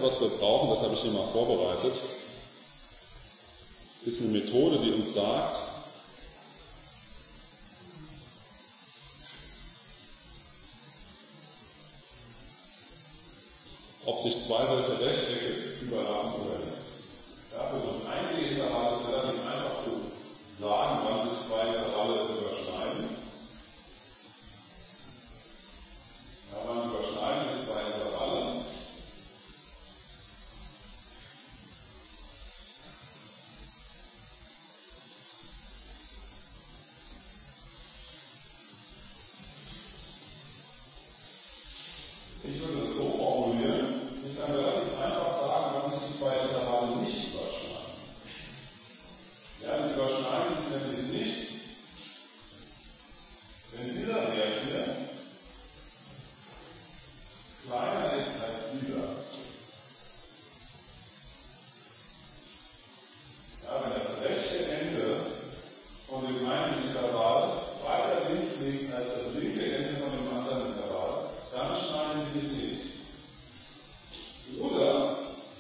was wir brauchen, das habe ich hier mal vorbereitet, ist eine Methode, die uns sagt, ob sich zwei solche Rechtecke überlappen oder nicht. Ja, für so ein Eingeheintervall ist relativ einfach zu sagen, wann sich zwei Intervalle überschneiden. Ja, wann überschneiden sich zwei Intervalle? Ich würde es so formulieren, ich kann relativ einfach sagen, wann sich die zwei Intervalle nicht überschneiden. Ja, die überschneiden sich nämlich nicht, wenn dieser Wert hier kleiner ist als dieser. Ja, wenn das rechte Ende von dem einen Intervall weiter links liegt als das linke Ende von dem anderen Intervall, dann schneiden sie sich nicht. Oder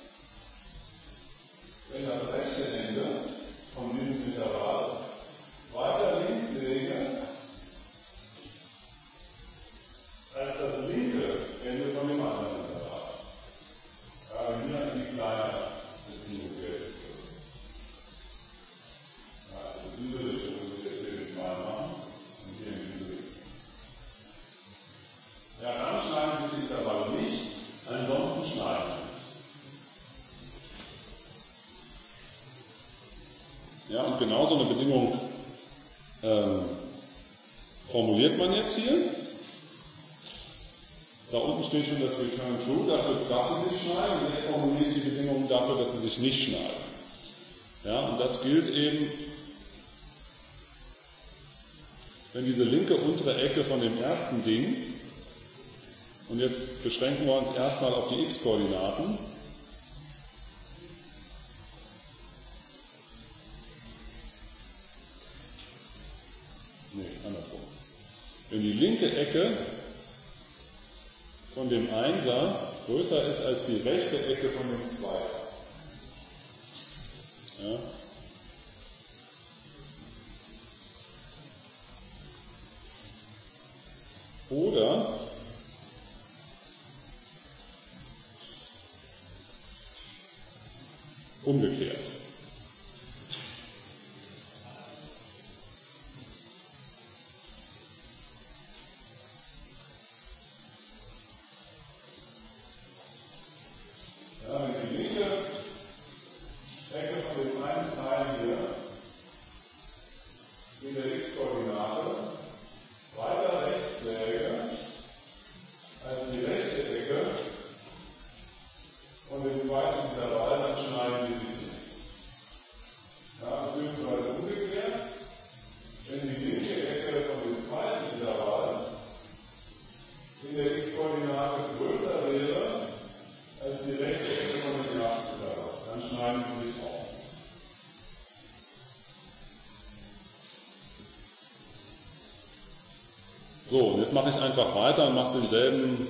wenn das rechte Ende von diesem Intervall weiter links liege als das linke Ende von dem anderen Intervall. Ja, wenn hier eine kleine Beziehung gilt. Ja, also diese Richtung muss ich jetzt hier nicht mal machen und hier in diese Richtung. Ja, dann schneiden sich die Intervalle nicht, ansonsten schneiden sie. Ja, und genau so eine Bedingung ähm, formuliert man jetzt hier. Da unten steht schon das Return True, dafür, dass sie sich schneiden, und jetzt formuliere ich die Bedingungen dafür, dass sie sich nicht schneiden. Ja, und das gilt eben, wenn diese linke untere Ecke von dem ersten Ding, und jetzt beschränken wir uns erstmal auf die x-Koordinaten, nee, andersrum. Wenn die linke Ecke von dem Einser größer ist als die rechte Ecke von dem Zweier. Ja. Oder umgekehrt. Ja, wenn die linke Ecke von dem einen Teil hier in der x-Koordinate weiter rechts läge als die rechte Ecke von dem zweiten Intervall, dann schneiden die sich nicht. Ja, beziehungsweise umgekehrt, wenn die linke Ecke von dem zweiten Intervall in der x-Koordinate größer wäre als die rechte Ecke von dem ersten Intervall, dann schneiden sie sich auch. So, und jetzt mache ich einfach weiter und mache denselben,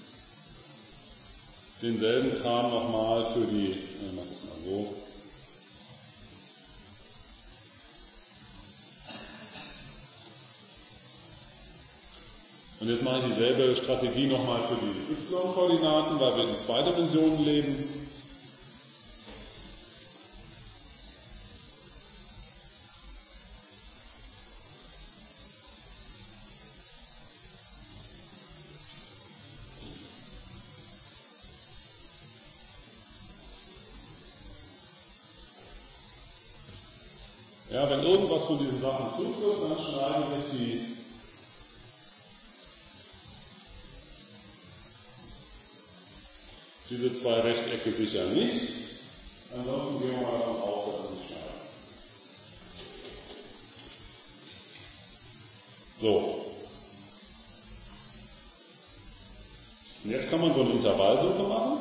denselben Kram nochmal für die, ich mache das mal so. Und jetzt mache ich dieselbe Strategie nochmal für die y-Koordinaten, weil wir in zwei Dimensionen leben. Ja, wenn irgendwas von diesen Sachen zutrifft, dann schneiden sich die diese zwei Rechtecke sicher nicht. Ansonsten gehen wir mal davon aus, dass sie nicht schneiden. So. Und jetzt kann man so eine Intervallsuche machen.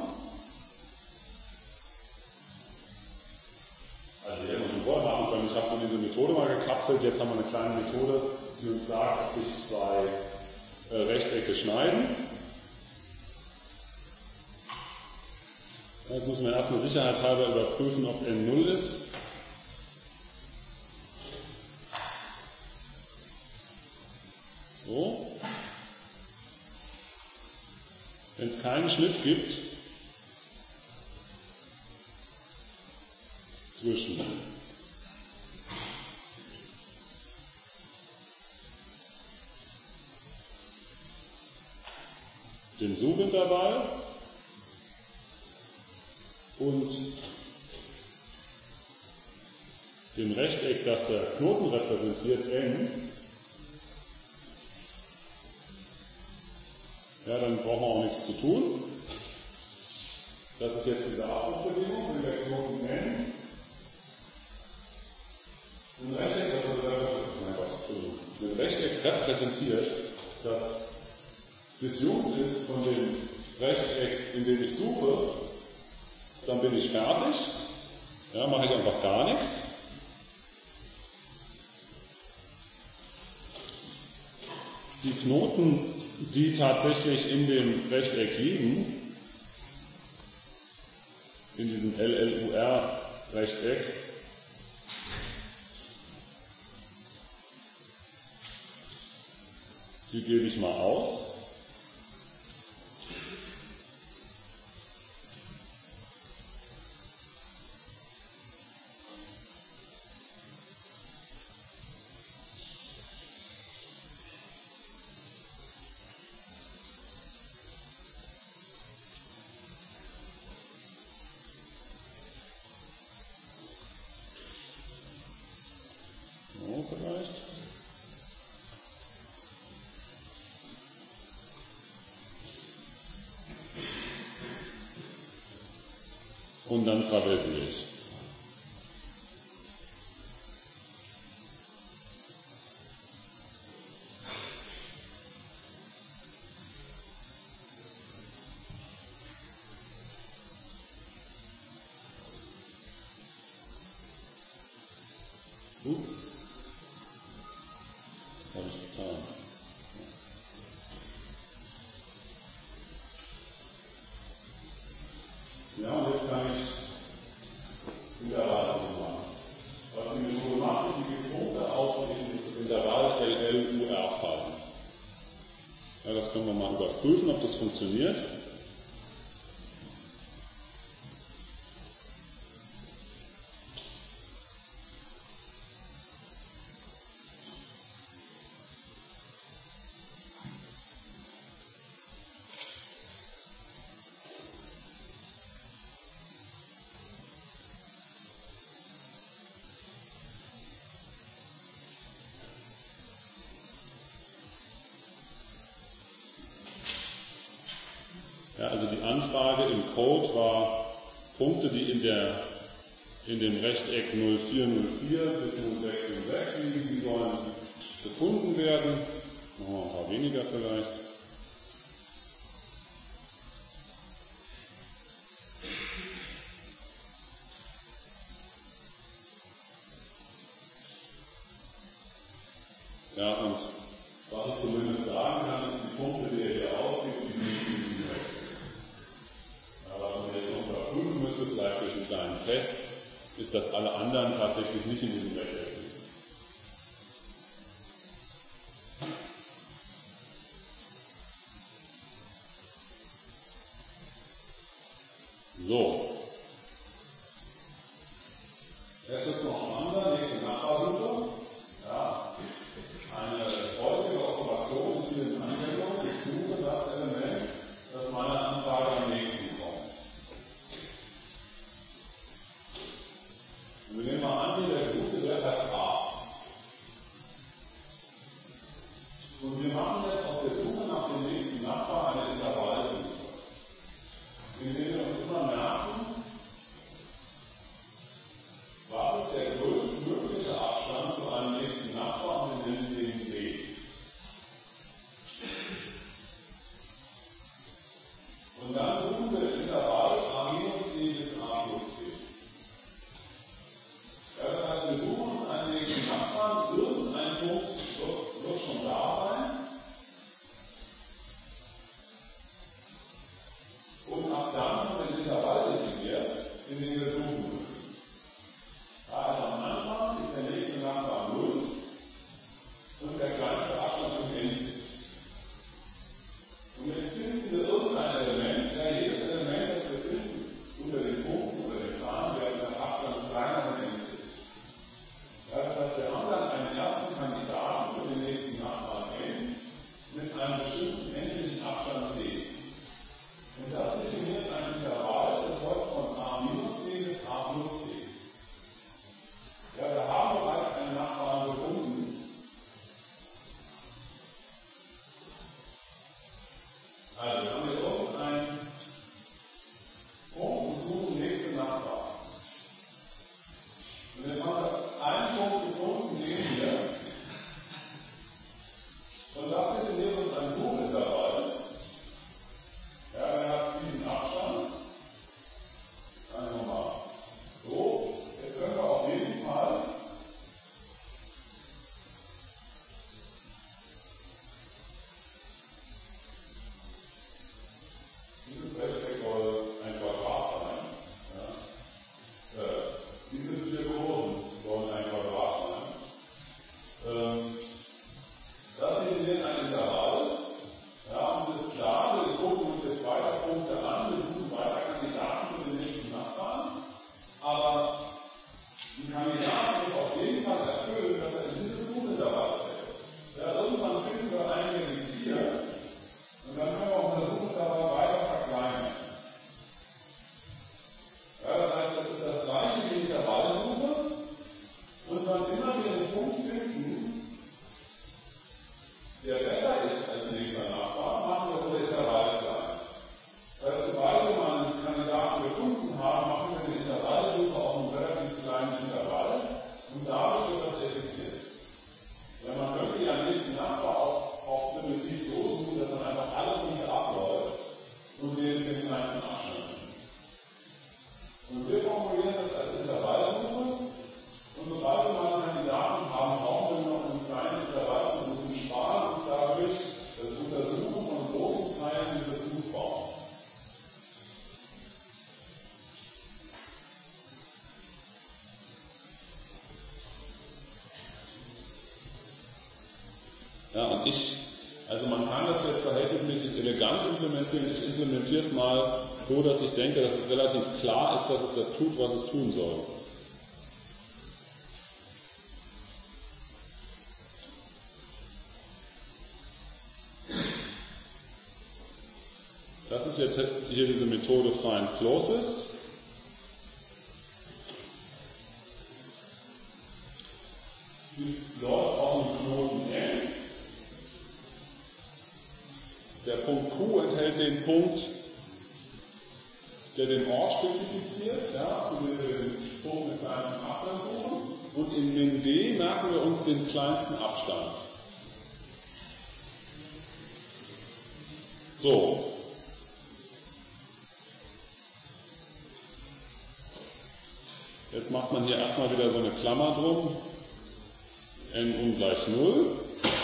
Also wir hätten schon vorher machen können, ich habe diese Methode mal gekapselt, jetzt haben wir eine kleine Methode, die uns sagt, ob sich zwei äh, Rechtecke schneiden. Jetzt müssen wir erstmal sicherheitshalber überprüfen, ob n null ist. So. Wenn es keinen Schnitt gibt zwischen dem Suchintervall und dem Rechteck, das der Knoten repräsentiert, n, ja, dann brauchen wir auch nichts zu tun. Das ist jetzt diese Abbruchbedingung, wenn der Knoten n ein Rechteck, ein Rechteck repräsentiert, das disjunkt ist von dem Rechteck, in dem ich suche, dann bin ich fertig. Ja, mache ich einfach gar nichts. Die Knoten, die tatsächlich in dem Rechteck liegen, in diesem L L U R-Rechteck, die gebe ich mal aus. Vielleicht. Und dann traversiere ich. Ups. Was habe ich getan? Ja, und jetzt kann ich Intervalle machen. Was die Methode macht, ist, die Punkte ausgeben, das Intervall L L U R fallen. Ja, das können wir mal überprüfen, ob das funktioniert. Ja, also die Anfrage im Code war Punkte, die in, der, in dem Rechteck null vier null vier bis null sechs null sechs liegen, die sollen gefunden werden. Machen wir ein paar weniger vielleicht. Ja, und was ich zumindest sagen kann, ist, die Punkte, die er hier ausgibt, die liegen in Rechteck. Ja, was man jetzt noch überprüfen müsste, vielleicht durch einen kleinen Test, ist, dass alle anderen tatsächlich nicht in diesem Rechteck liegen. So. Jetzt ist noch ein anderer, nächste Nachbarsuche. Ja, eine häufige Operation in vielen Anwendungen. Ich suche das Element, das meiner Anfrage am nächsten kommt. Und wir nehmen mal an, hier der gesuchte Wert heißt A. Und wir machen jetzt auf der Suche nach dem nächsten Nachbar eine Intervallsuche. Indem wir uns immer merken, was ist der größtmögliche Abstand zu einem nächsten Nachbar und wir nennen den D. Und dann suchen wir das Intervall a minus c bis a plus c. Ja, und ich, also man kann das jetzt verhältnismäßig elegant implementieren. Ich implementiere es mal so, dass ich denke, dass es relativ klar ist, dass es das tut, was es tun soll. Das ist jetzt hier diese Methode Find Closest. Die läuft auf dem Knoten N. Der Punkt Q enthält den Punkt, der den Ort spezifiziert, ja, zu dem wir den Punkt mit kleinsten Abstand suchen. Und in Min D merken wir uns den kleinsten Abstand. So. Jetzt macht man hier erstmal wieder so eine Klammer drum. N ungleich null.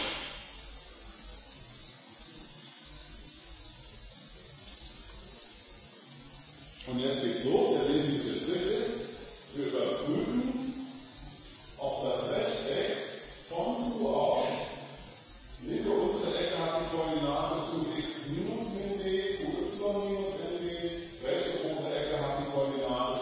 Und jetzt geht's los. Der wesentliche Trick ist, wir überprüfen, ob das Rechteck von Q aus, linke untere Ecke hat die Koordinate Qx minus Min D, Qy minus N D, rechte obere Ecke hat die Koordinate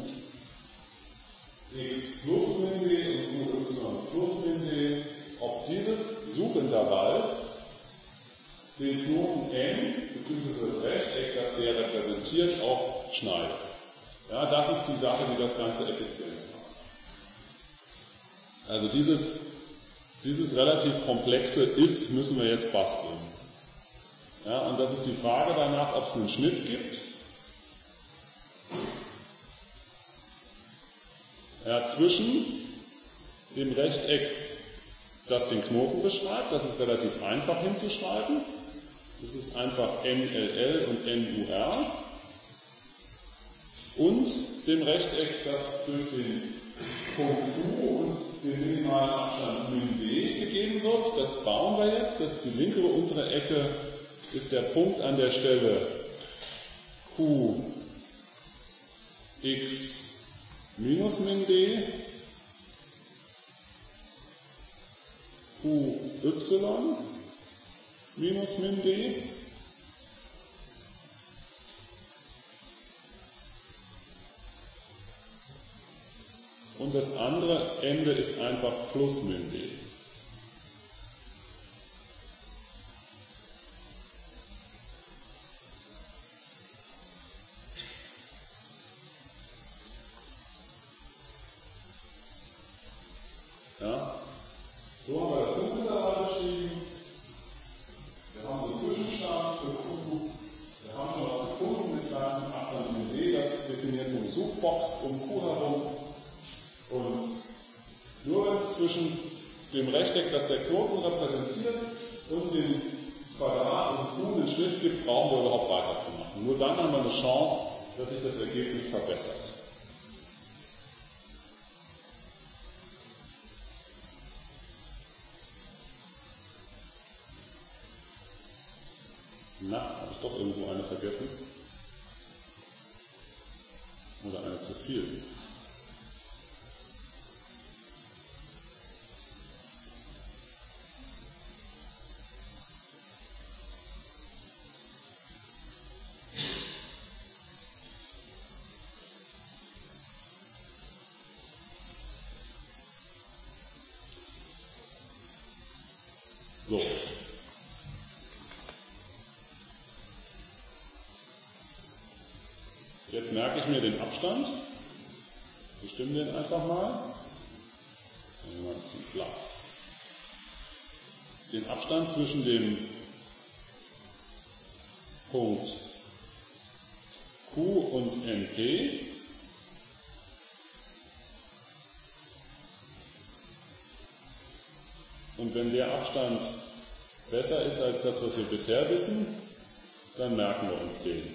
Qx plus Min D und Qy plus Min D, ob dieses Suchintervall den Knoten N, beziehungsweise das Rechteck, das der repräsentiert, auch schneidet. Ja, das ist die Sache, die das Ganze effizient macht. Also dieses, dieses relativ komplexe If müssen wir jetzt basteln. Ja, und das ist die Frage danach, ob es einen Schnitt gibt. Ja, zwischen dem Rechteck, das den Knoten beschreibt, das ist relativ einfach hinzuschreiben. Das ist einfach N L L und N U R. Und dem Rechteck, das durch den Punkt Q und den minimalen Abstand Min D gegeben wird. Das bauen wir jetzt. Das ist die linke untere Ecke, ist der Punkt an der Stelle Q x minus Min D, Q y minus Min D, und das andere Ende ist einfach plus Min D. Ja, so haben wir das Suchintervall beschrieben. Wir haben so einen Zwischenstand für Q. Wir haben schon was gefunden mit kleinsten Abstand Min D. Das definiert so eine Suchbox um Q herum. Und nur wenn es zwischen dem Rechteck, das der Knoten repräsentiert, und dem Quadrat und Q einen Schnitt gibt, brauchen wir überhaupt weiterzumachen. Nur dann haben wir eine Chance, dass sich das Ergebnis verbessert. Na, habe ich doch irgendwo eine vergessen? Oder eine zu viel? So. Jetzt merke ich mir den Abstand. Bestimmen den einfach mal. Nehmen wir jetzt einen Platz. Den Abstand zwischen dem Punkt Q und N P. Und wenn der Abstand besser ist als das, was wir bisher wissen, dann merken wir uns den.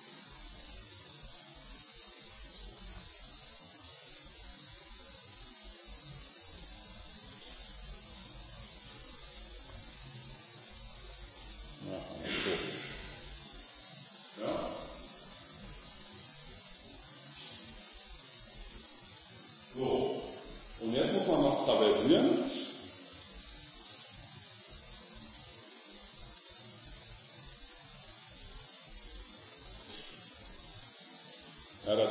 Ja. So, und jetzt muss man noch traversieren.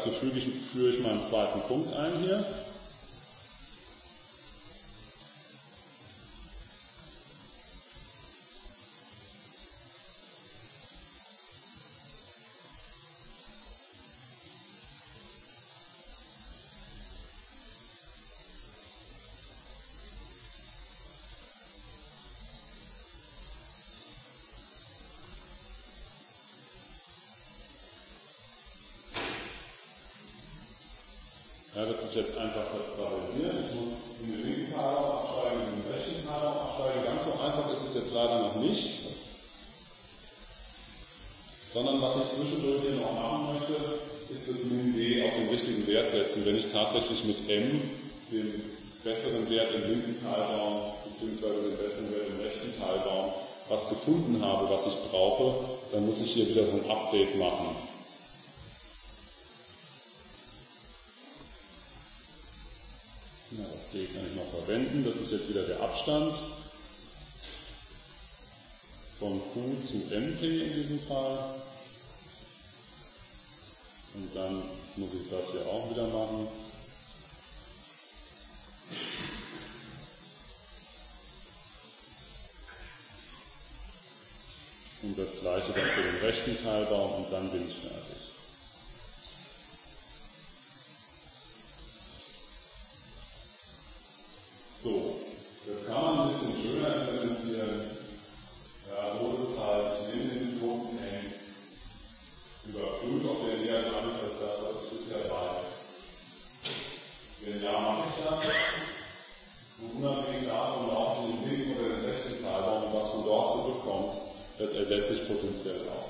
dazu füge ich, führe ich meinen zweiten Punkt ein hier. Ja, das ist jetzt einfach das Stabilisieren. Ich muss in den linken Teilraum absteigen, in den rechten Teilraum absteigen. Ganz so einfach ist es jetzt leider noch nicht. Sondern was ich zwischendurch hier noch machen möchte, ist das Min D auf den richtigen Wert setzen. Wenn ich tatsächlich mit M den besseren Wert im linken Teilraum bzw. den besseren Wert im rechten Teilraum was gefunden habe, was ich brauche, dann muss ich hier wieder so ein Update machen. Ja, das D kann ich noch verwenden. Das ist jetzt wieder der Abstand von Q zu M P in diesem Fall. Und dann muss ich das hier auch wieder machen. Und das gleiche dann für den rechten Teilbaum und dann bin ich fertig. So, das kann man ein bisschen schöner implementieren. Ja, so ist es halt, ich nehme den Knoten hängen, überprüfe, ob der näher dran ist als das, was ich bisher weiß. Wenn ja, mache ich das. Und unabhängig davon laufe ich den linken oder den rechten Teilbaum und was von dort zurückkommt, das ersetze ich potenziell auch.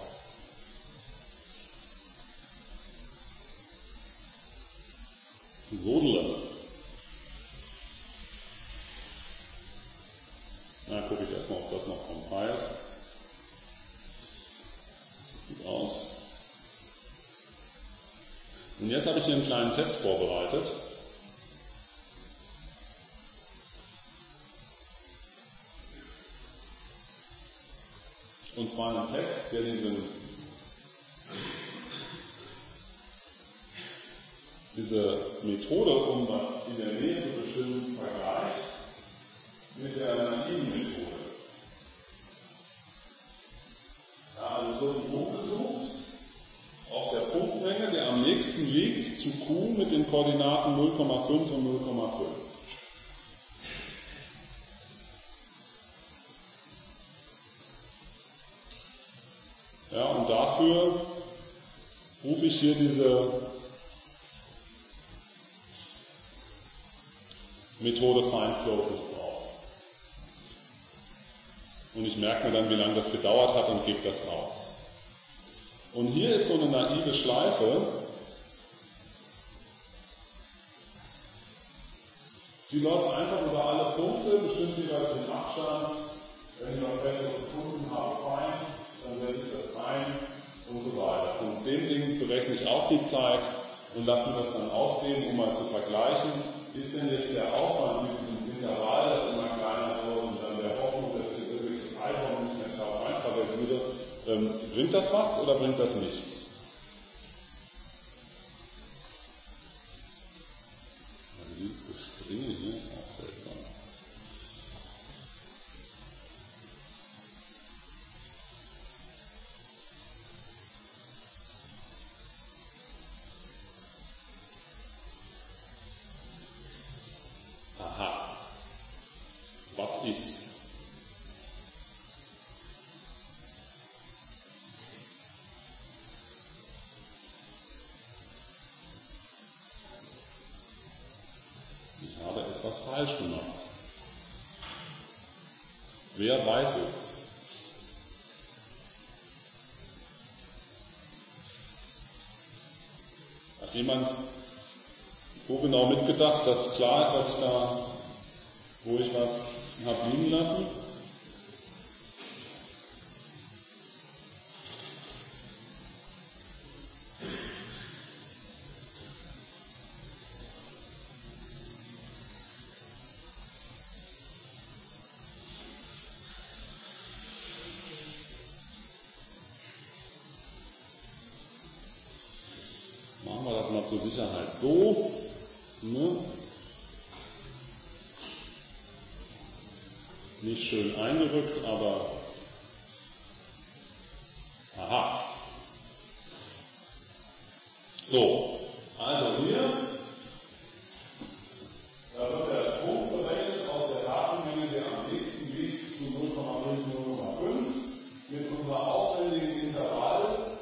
Sodele. Na, gucke ich erstmal, ob das noch compiled. Sieht gut aus. Und jetzt habe ich hier einen kleinen Test vorbereitet. Und zwar einen Test, der diesen, diese Methode, um was in der Nähe zu bestimmen, vergleicht mit der naiven Methode. Ja, also so einen Punkt gesucht, auf der Punktmenge, der am nächsten liegt zu Q mit den Koordinaten null Komma fünf und null Komma fünf. Ja, und dafür rufe ich hier diese Methode Find Closest auf. Und ich merke mir dann, wie lange das gedauert hat und gebe das aus. Und hier ist so eine naive Schleife, die läuft einfach über alle Punkte, bestimmt jeweils den Abstand. Wenn ich noch besseres gefunden habe, fein, dann setze ich das ein und so weiter. Und dem Ding berechne ich auch die Zeit und lasse mir das dann ausgeben, um mal zu vergleichen. Ist denn jetzt der Aufwand mit diesem Intervall, das immer kleiner wird und dann der Hoffnung, dass ich wirklich das Teilbaum nicht mehr drauf reintraversiere, ähm, bringt das was oder bringt das nichts? Also dieses Gespringe hier ist auch seltsam. Aha. Was ist? Ich habe etwas falsch gemacht. Wer weiß es? Hat jemand so genau mitgedacht, dass klar ist, was ich da, wo ich was habe liegen lassen? Machen wir das mal zur Sicherheit so. Ne? Nicht schön eingerückt, aber aha. So, also hier, da wird der Punkt berechnet aus der Datenmenge, der am nächsten liegt, zu null Komma fünf, null Komma fünf, mit unserer aufwendigen Intervalltechnik,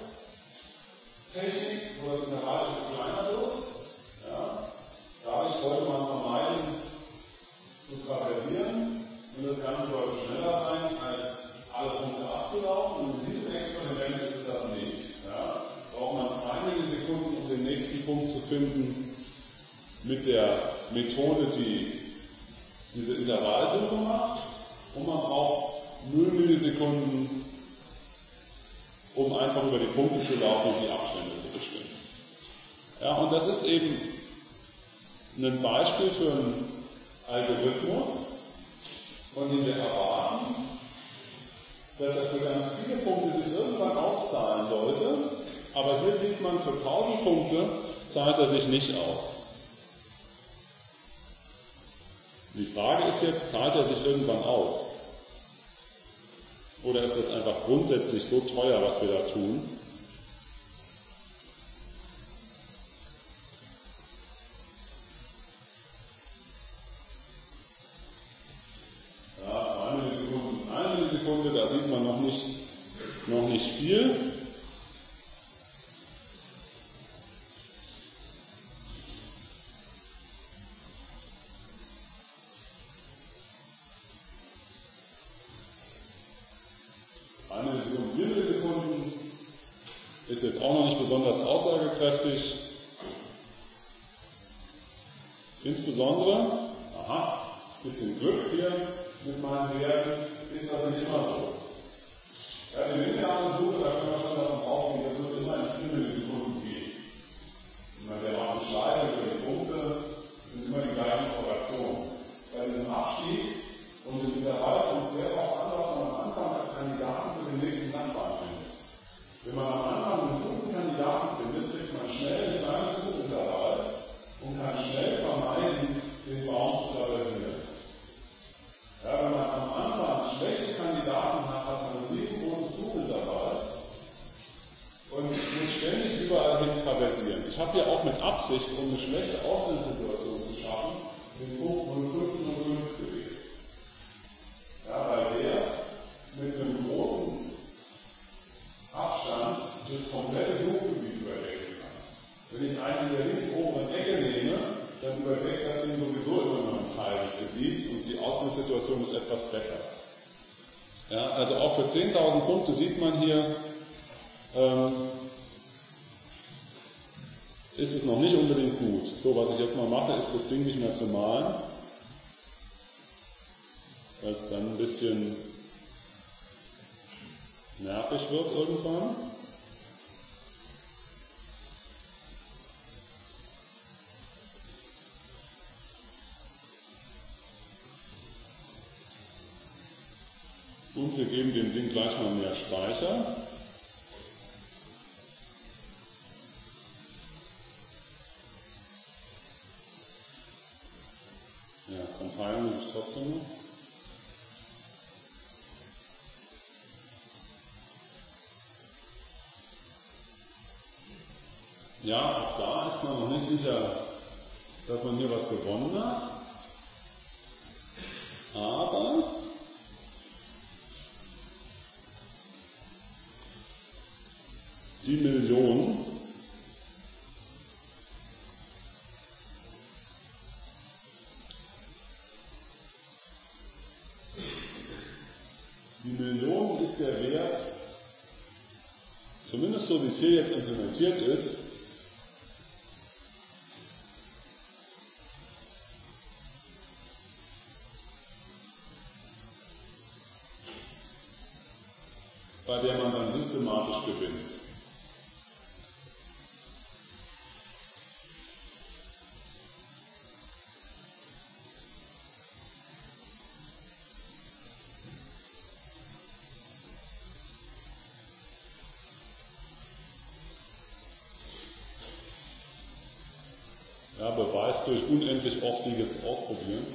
wo das Intervall kleiner wird. Ja. Dadurch wollte man vermeiden, zu traversieren, und das Ganze sollte schneller sein, als alle Punkte abzulaufen. Und in diesem Experiment ist es das nicht. Ja. Braucht man zwei Millisekunden, um den nächsten Punkt zu finden, mit der Methode, die diese Intervallsuche macht, und man braucht null Millisekunden, um einfach über die Punkte zu laufen und die Abstände zu bestimmen. Ja, und das ist eben ein Beispiel für einen Algorithmus, von dem wir erwarten, dass er für ganz viele Punkte sich irgendwann auszahlen sollte, aber hier sieht man, für tausend Punkte zahlt er sich nicht aus. Die Frage ist jetzt, zahlt er sich irgendwann aus? Oder ist das einfach grundsätzlich so teuer, was wir da tun? Ja, zwei Millisekunden, eine Millisekunde, da sieht man noch nicht, noch nicht viel. Eine Millisekunde, vier Millisekunden ist jetzt auch noch nicht besonders aussagekräftig. Insbesondere, aha, bisschen Glück hier mit meinen Werten, ist das nicht immer so. Ja, die lineare Suche, da können wir schon davon ausgehen, das wird immer in vier Millisekunden gehen. Immer der macht Schleife über die Punkte, sind immer die gleichen Operationen. Bei diesem Abstieg und dem Intervall kommt sehr darauf an, was man am Anfang als Kandidaten für den nächsten Nachbarn findet. Wenn man am Anfang einen guten Kandidaten findet, kriegt man schnell ein kleines Suchintervall und kann schnell vermeiden, den Baum zu traversieren. Ja, wenn man am Anfang schlechte Kandidaten hat, hat man ein riesengroßes Suchintervall und muss ständig überall hin traversieren. Ich habe hier auch mit Absicht, um eine schlechte Ausgangssituation zu schaffen, den Punkt null Komma fünf null Komma fünf gewählt. Ja, weil der mit einem großen Abstand das komplette Suchgebiet überdecken kann. Wenn ich einen in der links oberen Ecke nehme, dann überdeckt das Ding sowieso immer nur einen Teil des Gebiets und die Ausgangssituation ist etwas besser. Ja, also auch für zehntausend Punkte sieht man hier, ähm, ist es noch nicht unbedingt gut. So, was ich jetzt mal mache, ist das Ding nicht mehr zu malen, weil es dann ein bisschen nervig wird irgendwann. Und wir geben dem Ding gleich mal mehr Speicher. Ja, compilen muss ich trotzdem noch. Ja, auch da ist man noch nicht sicher, dass man hier was gewonnen hat. Aber die Million die Million ist der Wert, zumindest so wie es hier jetzt implementiert ist, bei der man dann systematisch gewinnt. Ja, Beweis durch unendlich oftiges Ausprobieren.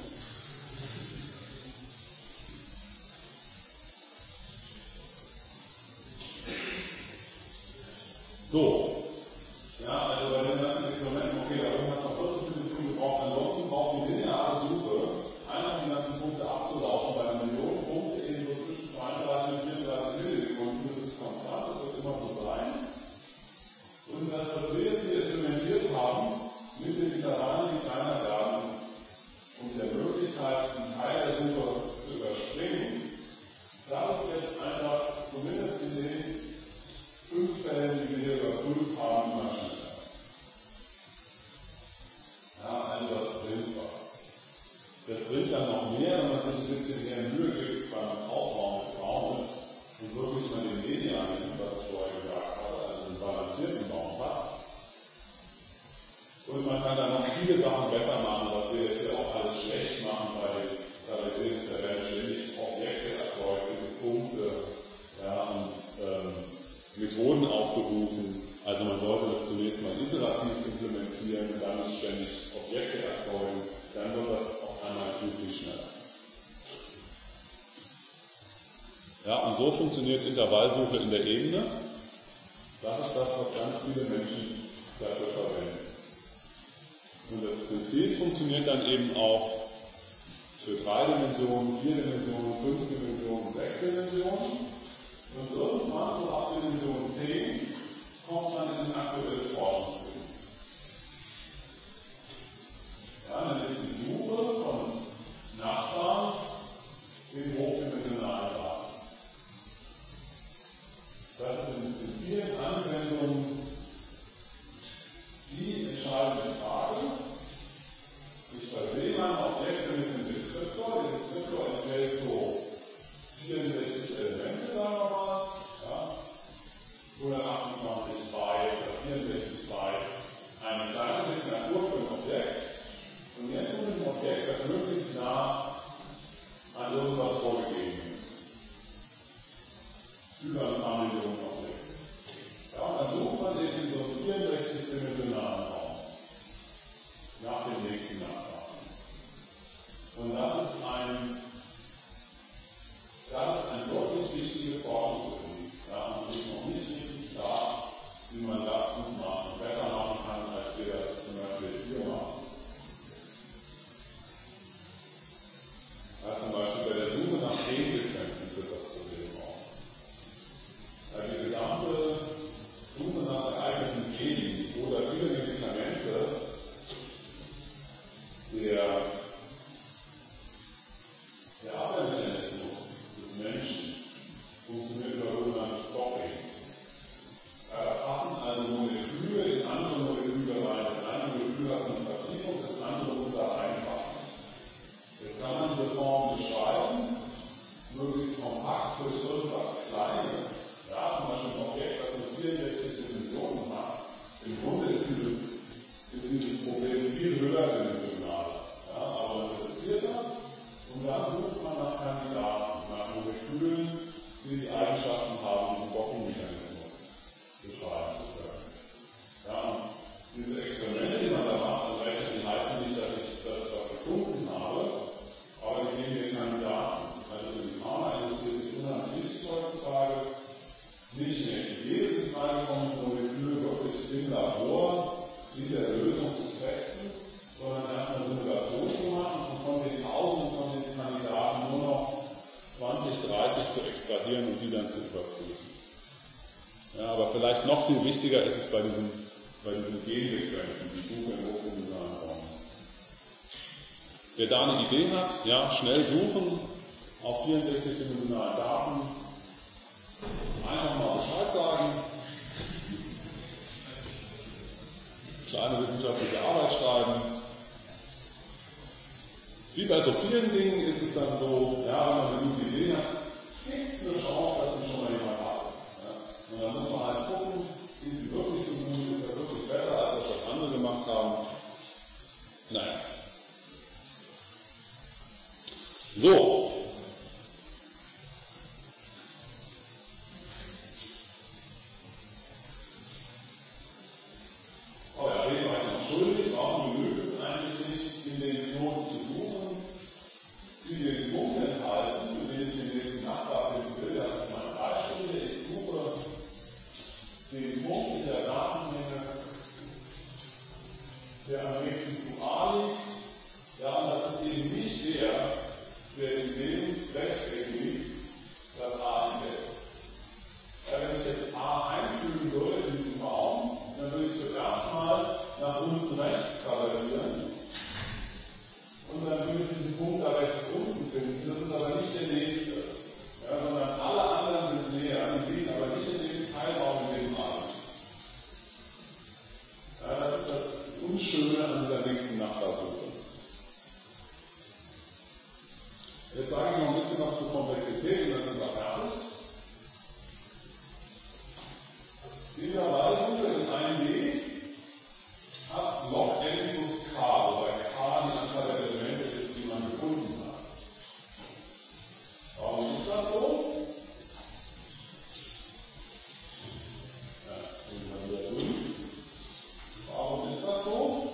So, ja, also bei den ganzen Experimenten, okay, da oben hat man vierzig Millisekunden gebraucht, ansonsten braucht die lineare Suche, einer die ganzen Punkte abzulaufen, bei einer Million Punkte eben so zwischen zweiunddreißig und vierunddreißig Millisekunden, das ist konstant, das wird immer so sein. Und das, was wir jetzt hier implementiert haben, mit den Intervallen, die kleiner werden und der Möglichkeit, einen Teil der Suche zu überspringen, das ist jetzt einfach, zumindest in den fünf Fällen, die wir hier überprüft haben, immer schneller. Ja, also das bringt was. Das bringt dann noch mehr, wenn man sich ein bisschen mehr Mühe gibt beim Aufbauen des Raumes und wirklich mal den linearen, was ich vorher gesagt habe, also einen balancierten Raum hat. Und man kann dann noch viele Sachen besser machen, was wir jetzt hier auch alles schlecht machen, weil da werden ständig Objekte erzeugt, diese Punkte, ja, und ähm, Methoden aufgerufen. Also man sollte das zunächst mal iterativ implementieren, dann nicht ständig Objekte erzeugen, dann wird das auf einmal viel, viel schneller. Ja, und so funktioniert Intervallsuche in der Ebene. Das ist das, was ganz viele Menschen dafür verwenden. Und das Prinzip funktioniert dann eben auch für drei Dimensionen, vier Dimensionen, fünf Dimensionen, sechs Dimensionen. Und irgendwann, so ab Dimension zehn, kommt man in ein aktuelles Forschungsgebiet. Ja, nämlich die Suche von Nachbarn in hochdimensionalen Daten. Das ist in, in vielen Anwendungen die entscheidende Frage. Ich versehen mein Objekte mit einem Deskriptor. Der Deskriptor enthält so vierundsechzig Elemente, sagen wir mal, ja, hundertachtundzwanzig Byte oder vierundsechzig Byte, eine kleine Signatur für ein Objekt. Und jetzt muss ein Objekt, das möglichst nah an irgendwas vorgegeben ist. Über ein paar Millionen Objekte. Ja, und dann sucht man eben in so einem vierundsechzig-dimensionalen Raum nach dem nächsten Nachbarn. Und das ist ein Das ist ein wirklich wichtiges Forschungsgebiet. Ja, und es ist noch nicht richtig klar, wie man das gut machen, besser machen kann, als wir das zum Beispiel hier machen. Ja, zum Beispiel bei der Suche nach Gensequenzen für das Problem auch. Ja, die gesamte Suche nach geeigneten Genen oder viele Medikamente, der, der Abwehrmechanismus Menschen funktioniert über sogenanntes Stopping. Ja, da passen also Moleküle in andere Moleküle rein. Das eine Molekül hat eine Vertiefung, das andere muss da reinpassen. Jetzt kann man diese Form beschreiben, möglichst kompakt durch irgendwas Kleines. Ja, zum Beispiel ein Objekt, das nur vierundsechzig Dimensionen hat. Im Grunde ist dieses, ist dieses Problem viel höherdimensional. Ja, aber man reduziert das und dann sucht man nach Kandidaten. Molekülen, die die Eigenschaften haben, diesen Bockenmechanismus beschreiben zu können. Ja, und diese Experimente, die man da macht, also die heißen nicht, dass ich das was gefunden habe, aber die geben mir Kandidaten. Also in die Pharmaindustrie ist es unheimlich wichtig heutzutage, nicht mehr jedes in Frage kommende Molekül wirklich im Labor in der Lösung zu testen, sondern erstmal Simulation zu machen und von den Tausenden von den Kandidaten nur noch zwanzig, dreißig zu extrahieren und die dann zu überprüfen. Ja, aber vielleicht noch viel wichtiger ist es bei diesen, bei diesen Gensequenzen, die Suche im hochdimensionalen Raum. Wer da eine Idee hat, ja, schnell suchen auf vierundsechzig-dimensionalen Daten, einfach mal Bescheid sagen, kleine wissenschaftliche Arbeit schreiben. Wie bei so vielen Dingen ist es dann so, ja, wenn man eine gute Idee hat, gibt es eine Chance, dass es schon mal jemand hat. Ja? Und dann muss man halt gucken, ist sie wirklich so gut, ist das wirklich besser, als das, was andere gemacht haben. Naja. So. Oh ja, den war ich noch schuldig, warum genügt Richtung zu A liegt, ja, und das ist eben nicht der, der in dem Rechteck liegt, das A entdeckt. Ja, wenn ich jetzt A einfügen würde in diesen Raum, dann würde ich zuerst mal nach unten rechts traversieren und dann würde ich diesen Punkt da rechts unten finden. Das ist aber nicht der nächste, ja, sondern alle anderen sind näher, die liegen aber nicht in dem Teilraum, in dem A liegt. Ja, das ist das Unschöne an dieser nächsten Nachbarsuche. Jetzt sage ich noch ein bisschen was zur Komplexität und dann sind wir fertig. Die Intervallsuche in einem D hat log n plus k, wobei k die Anzahl der Elemente ist, die man gefunden hat. Warum ist das so? Ja, sind wir wieder durch. Warum ist das so?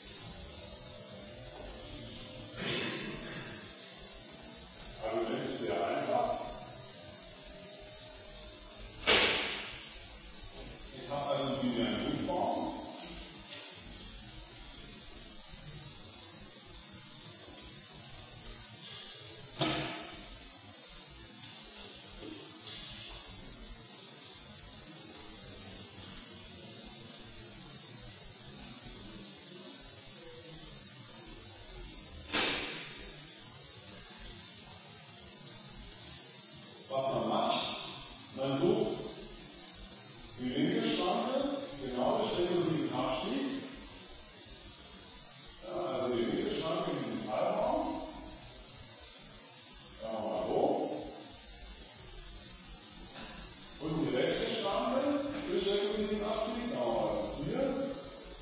Argument ist sehr einfach. Ich habe also die binäre Grundform. Was man macht, man sucht die linke Schranke, genau durch rekursiven Abstieg. Ja, also die linke Schranke in diesem Teilraum. Sagen wir mal so. Und die rechte Schranke durch rekursiven Abstieg. Sagen wir mal das hier.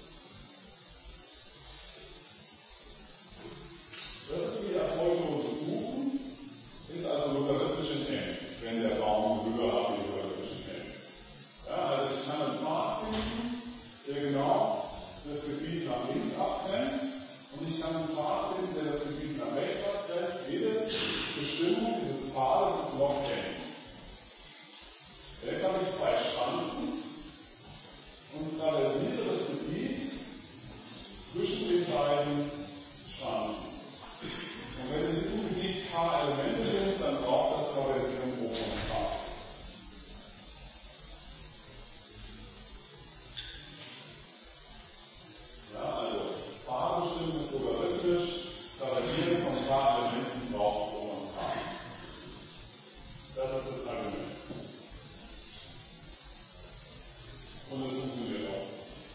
Das ist die erfolglose Suchen. Ist also logarithmisch in n, wenn der Raum höher hat wie logarithmisch in n. Ja, also ich kann einen Pfad finden, der genau das Gebiet nach links abgrenzt, und ich kann einen Pfad finden, der das Gebiet nach rechts abgrenzt. Jede Bestimmung dieses Pfades ist log n. Jetzt habe ich zwei Schranken und traversiere das Gebiet zwischen den beiden Schranken. Und wenn in diesem Gebiet k Elemente sind, dann braucht das Traversieren O von k. Ja, also Pfadbestimmung ist logarithmisch, Traversieren von k Elementen braucht O von k. Das ist das Argument. Und es funktioniert auch.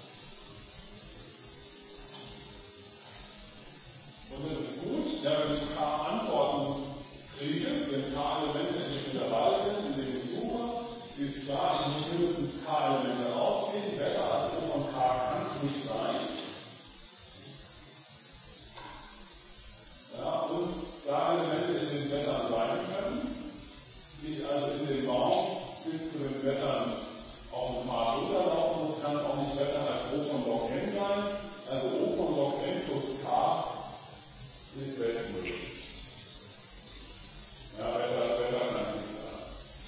Und das ist gut, ja, wenn ich k Antworten kriege, wenn k Elemente nicht dabei sind, indem ich suche, ist klar, ich muss mindestens k Elemente rausgehen. Besser als O von k kann es nicht sein. Ja, und da Elemente in den Blättern sein können, die ich also in den Baum bis zu den Blättern auf dem Pfad runterlaufen muss, kann es auch nicht besser als O von log n sein. Also O von log n plus k ist bestmöglich. Ja, besser, besser kann es nicht sein.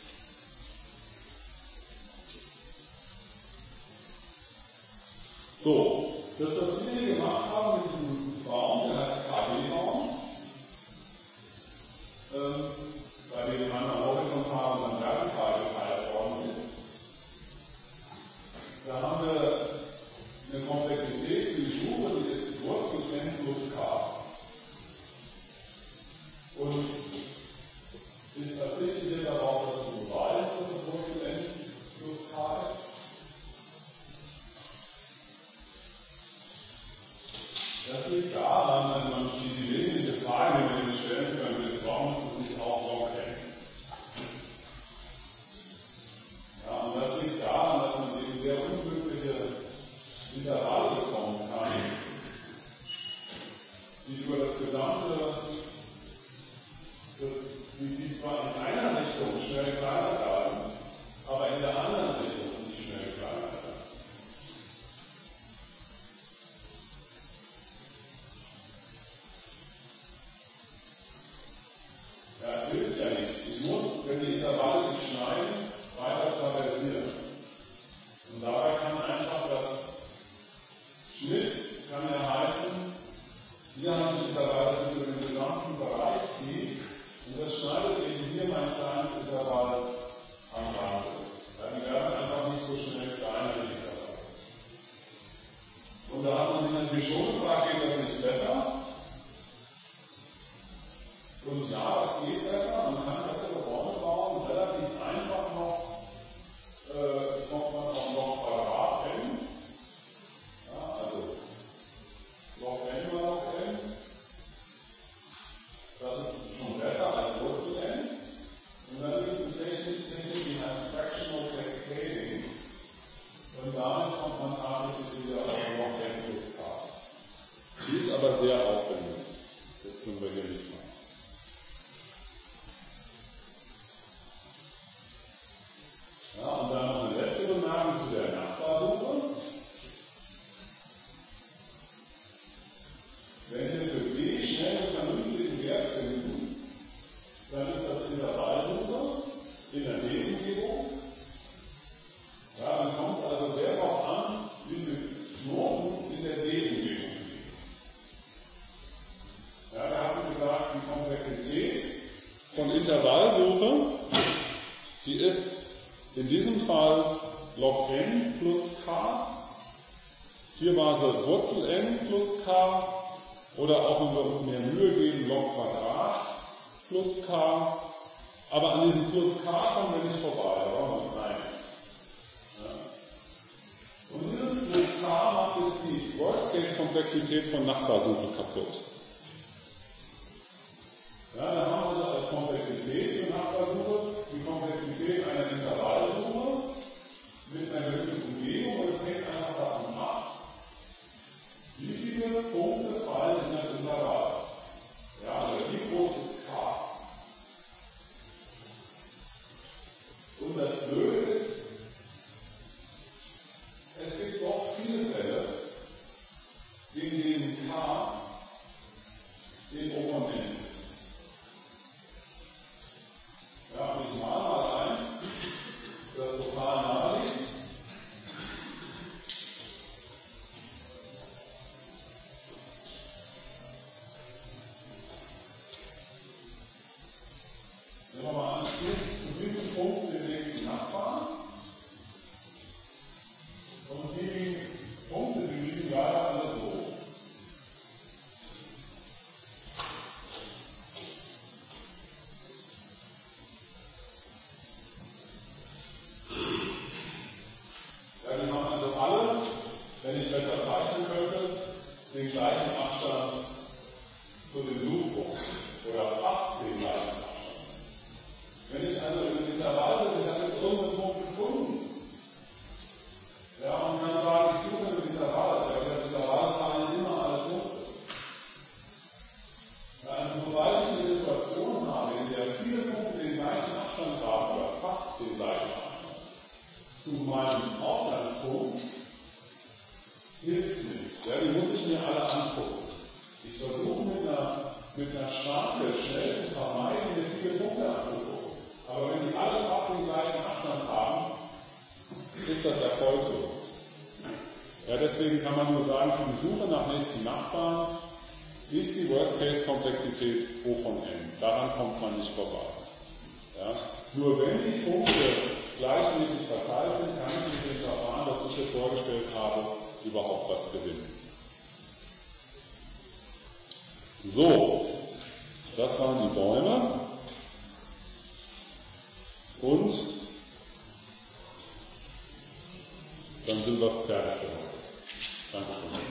So, das, was wir hier gemacht haben mit diesem Baum, der heißt K D-Baum, ähm, bei dem einmal horizontal und dann vertikal geteilt worden ist. Da haben wir eine Komplexität für die Suche, die ist Wurzel n plus k. Und ich verzichte hier darauf, dass du weißt, dass es Wurzel n plus k ist. Das liegt daran, also man die, die wesentliche Frage, die man jetzt stellen könnte, ist, warum ist es nicht auch log n? Ja, und das liegt daran, dass man eben sehr unglückliche Intervalle bekommen kann, die über das gesamte, das, die, die zwar in einer Richtung schnell kleiner werden, aber in der anderen Richtung nicht schnell kleiner werden. Ja, es hilft ja nichts. Ich muss, wenn die Intervalle sich schneiden, weiter traversieren. Und dabei kann einfach das Schnitt, kann ja heißen, Die ist aber sehr aufwendig. Das können wir hier nicht machen. Ja, und dann noch eine letzte Bemerkung zu der Nachbarsuche. Wenn wir für B schnell einen vernünftigen Wert finden, dann ist das Intervallsuche in der D-Umgebung. Ja, dann kommt es also sehr darauf an, wie viele Knoten in der D-Umgebung liegen. Ja, wir haben gesagt, die Komplexität von Intervallsuche, die ist in diesem Fall log n plus k. Hier war sie Wurzel n plus k. Oder auch, wenn wir uns mehr Mühe geben, log Quadrat plus k. Aber an diesem plus k kommen wir nicht vorbei, da brauchen wir uns rein. Ja. Und dieses plus k macht jetzt die Worst-Case-Komplexität von Nachbarsuche kaputt. Ja, dann haben wir als Komplexität für Nachbarsuche die Komplexität einer Intervallsuche mit einer gewissen Umgebung, und es hängt einfach davon ab, wie viele Punkte fallen in das Intervall. Ja, also wie groß ist k? Und das Blöde ist, es gibt doch viele Fälle, in denen k den O von n ist. Ja, und ich mal mal eins, das total nahe liegt. Nehmen wir mal an, zu diesem Punkt den nächsten Nachbarn. Und die Punkte, die liegen leider alle so. Ja, die haben also alle, wenn ich besser zeichnen könnte, den gleichen Abstand zu dem Suchpunkt. Oder fast den gleichen Abstand. Wenn ich also im Intervall bin, ich habe jetzt irgendeinen Punkt gefunden. Ja, und kann sagen, ich suche im Intervall, weil das Intervall fallen immer alle Punkte. Ja, also sobald ich eine Situation habe, in der viele Punkte den gleichen Abstand haben, oder fast den gleichen Abstand, zu meinem Ausgangspunkt, hilft es nicht. Ja, die muss ich mir alle angucken. Ich versuche mit einer, mit einer Schranke schnell zu vermeiden, mir viele Punkte anzugucken. Aber wenn die alle fast den gleichen Abstand haben, ist das erfolglos. Ja, deswegen kann man nur sagen, für die Suche nach nächsten Nachbarn ist die Worst-Case-Komplexität O von n. Daran kommt man nicht vorbei. Ja? Nur wenn die Punkte gleichmäßig verteilt sind, kann ich mit dem Verfahren, das ich hier vorgestellt habe, überhaupt was gewinnen. So, das waren die Bäume. Und dann sind wir fertig für heute. Dankeschön.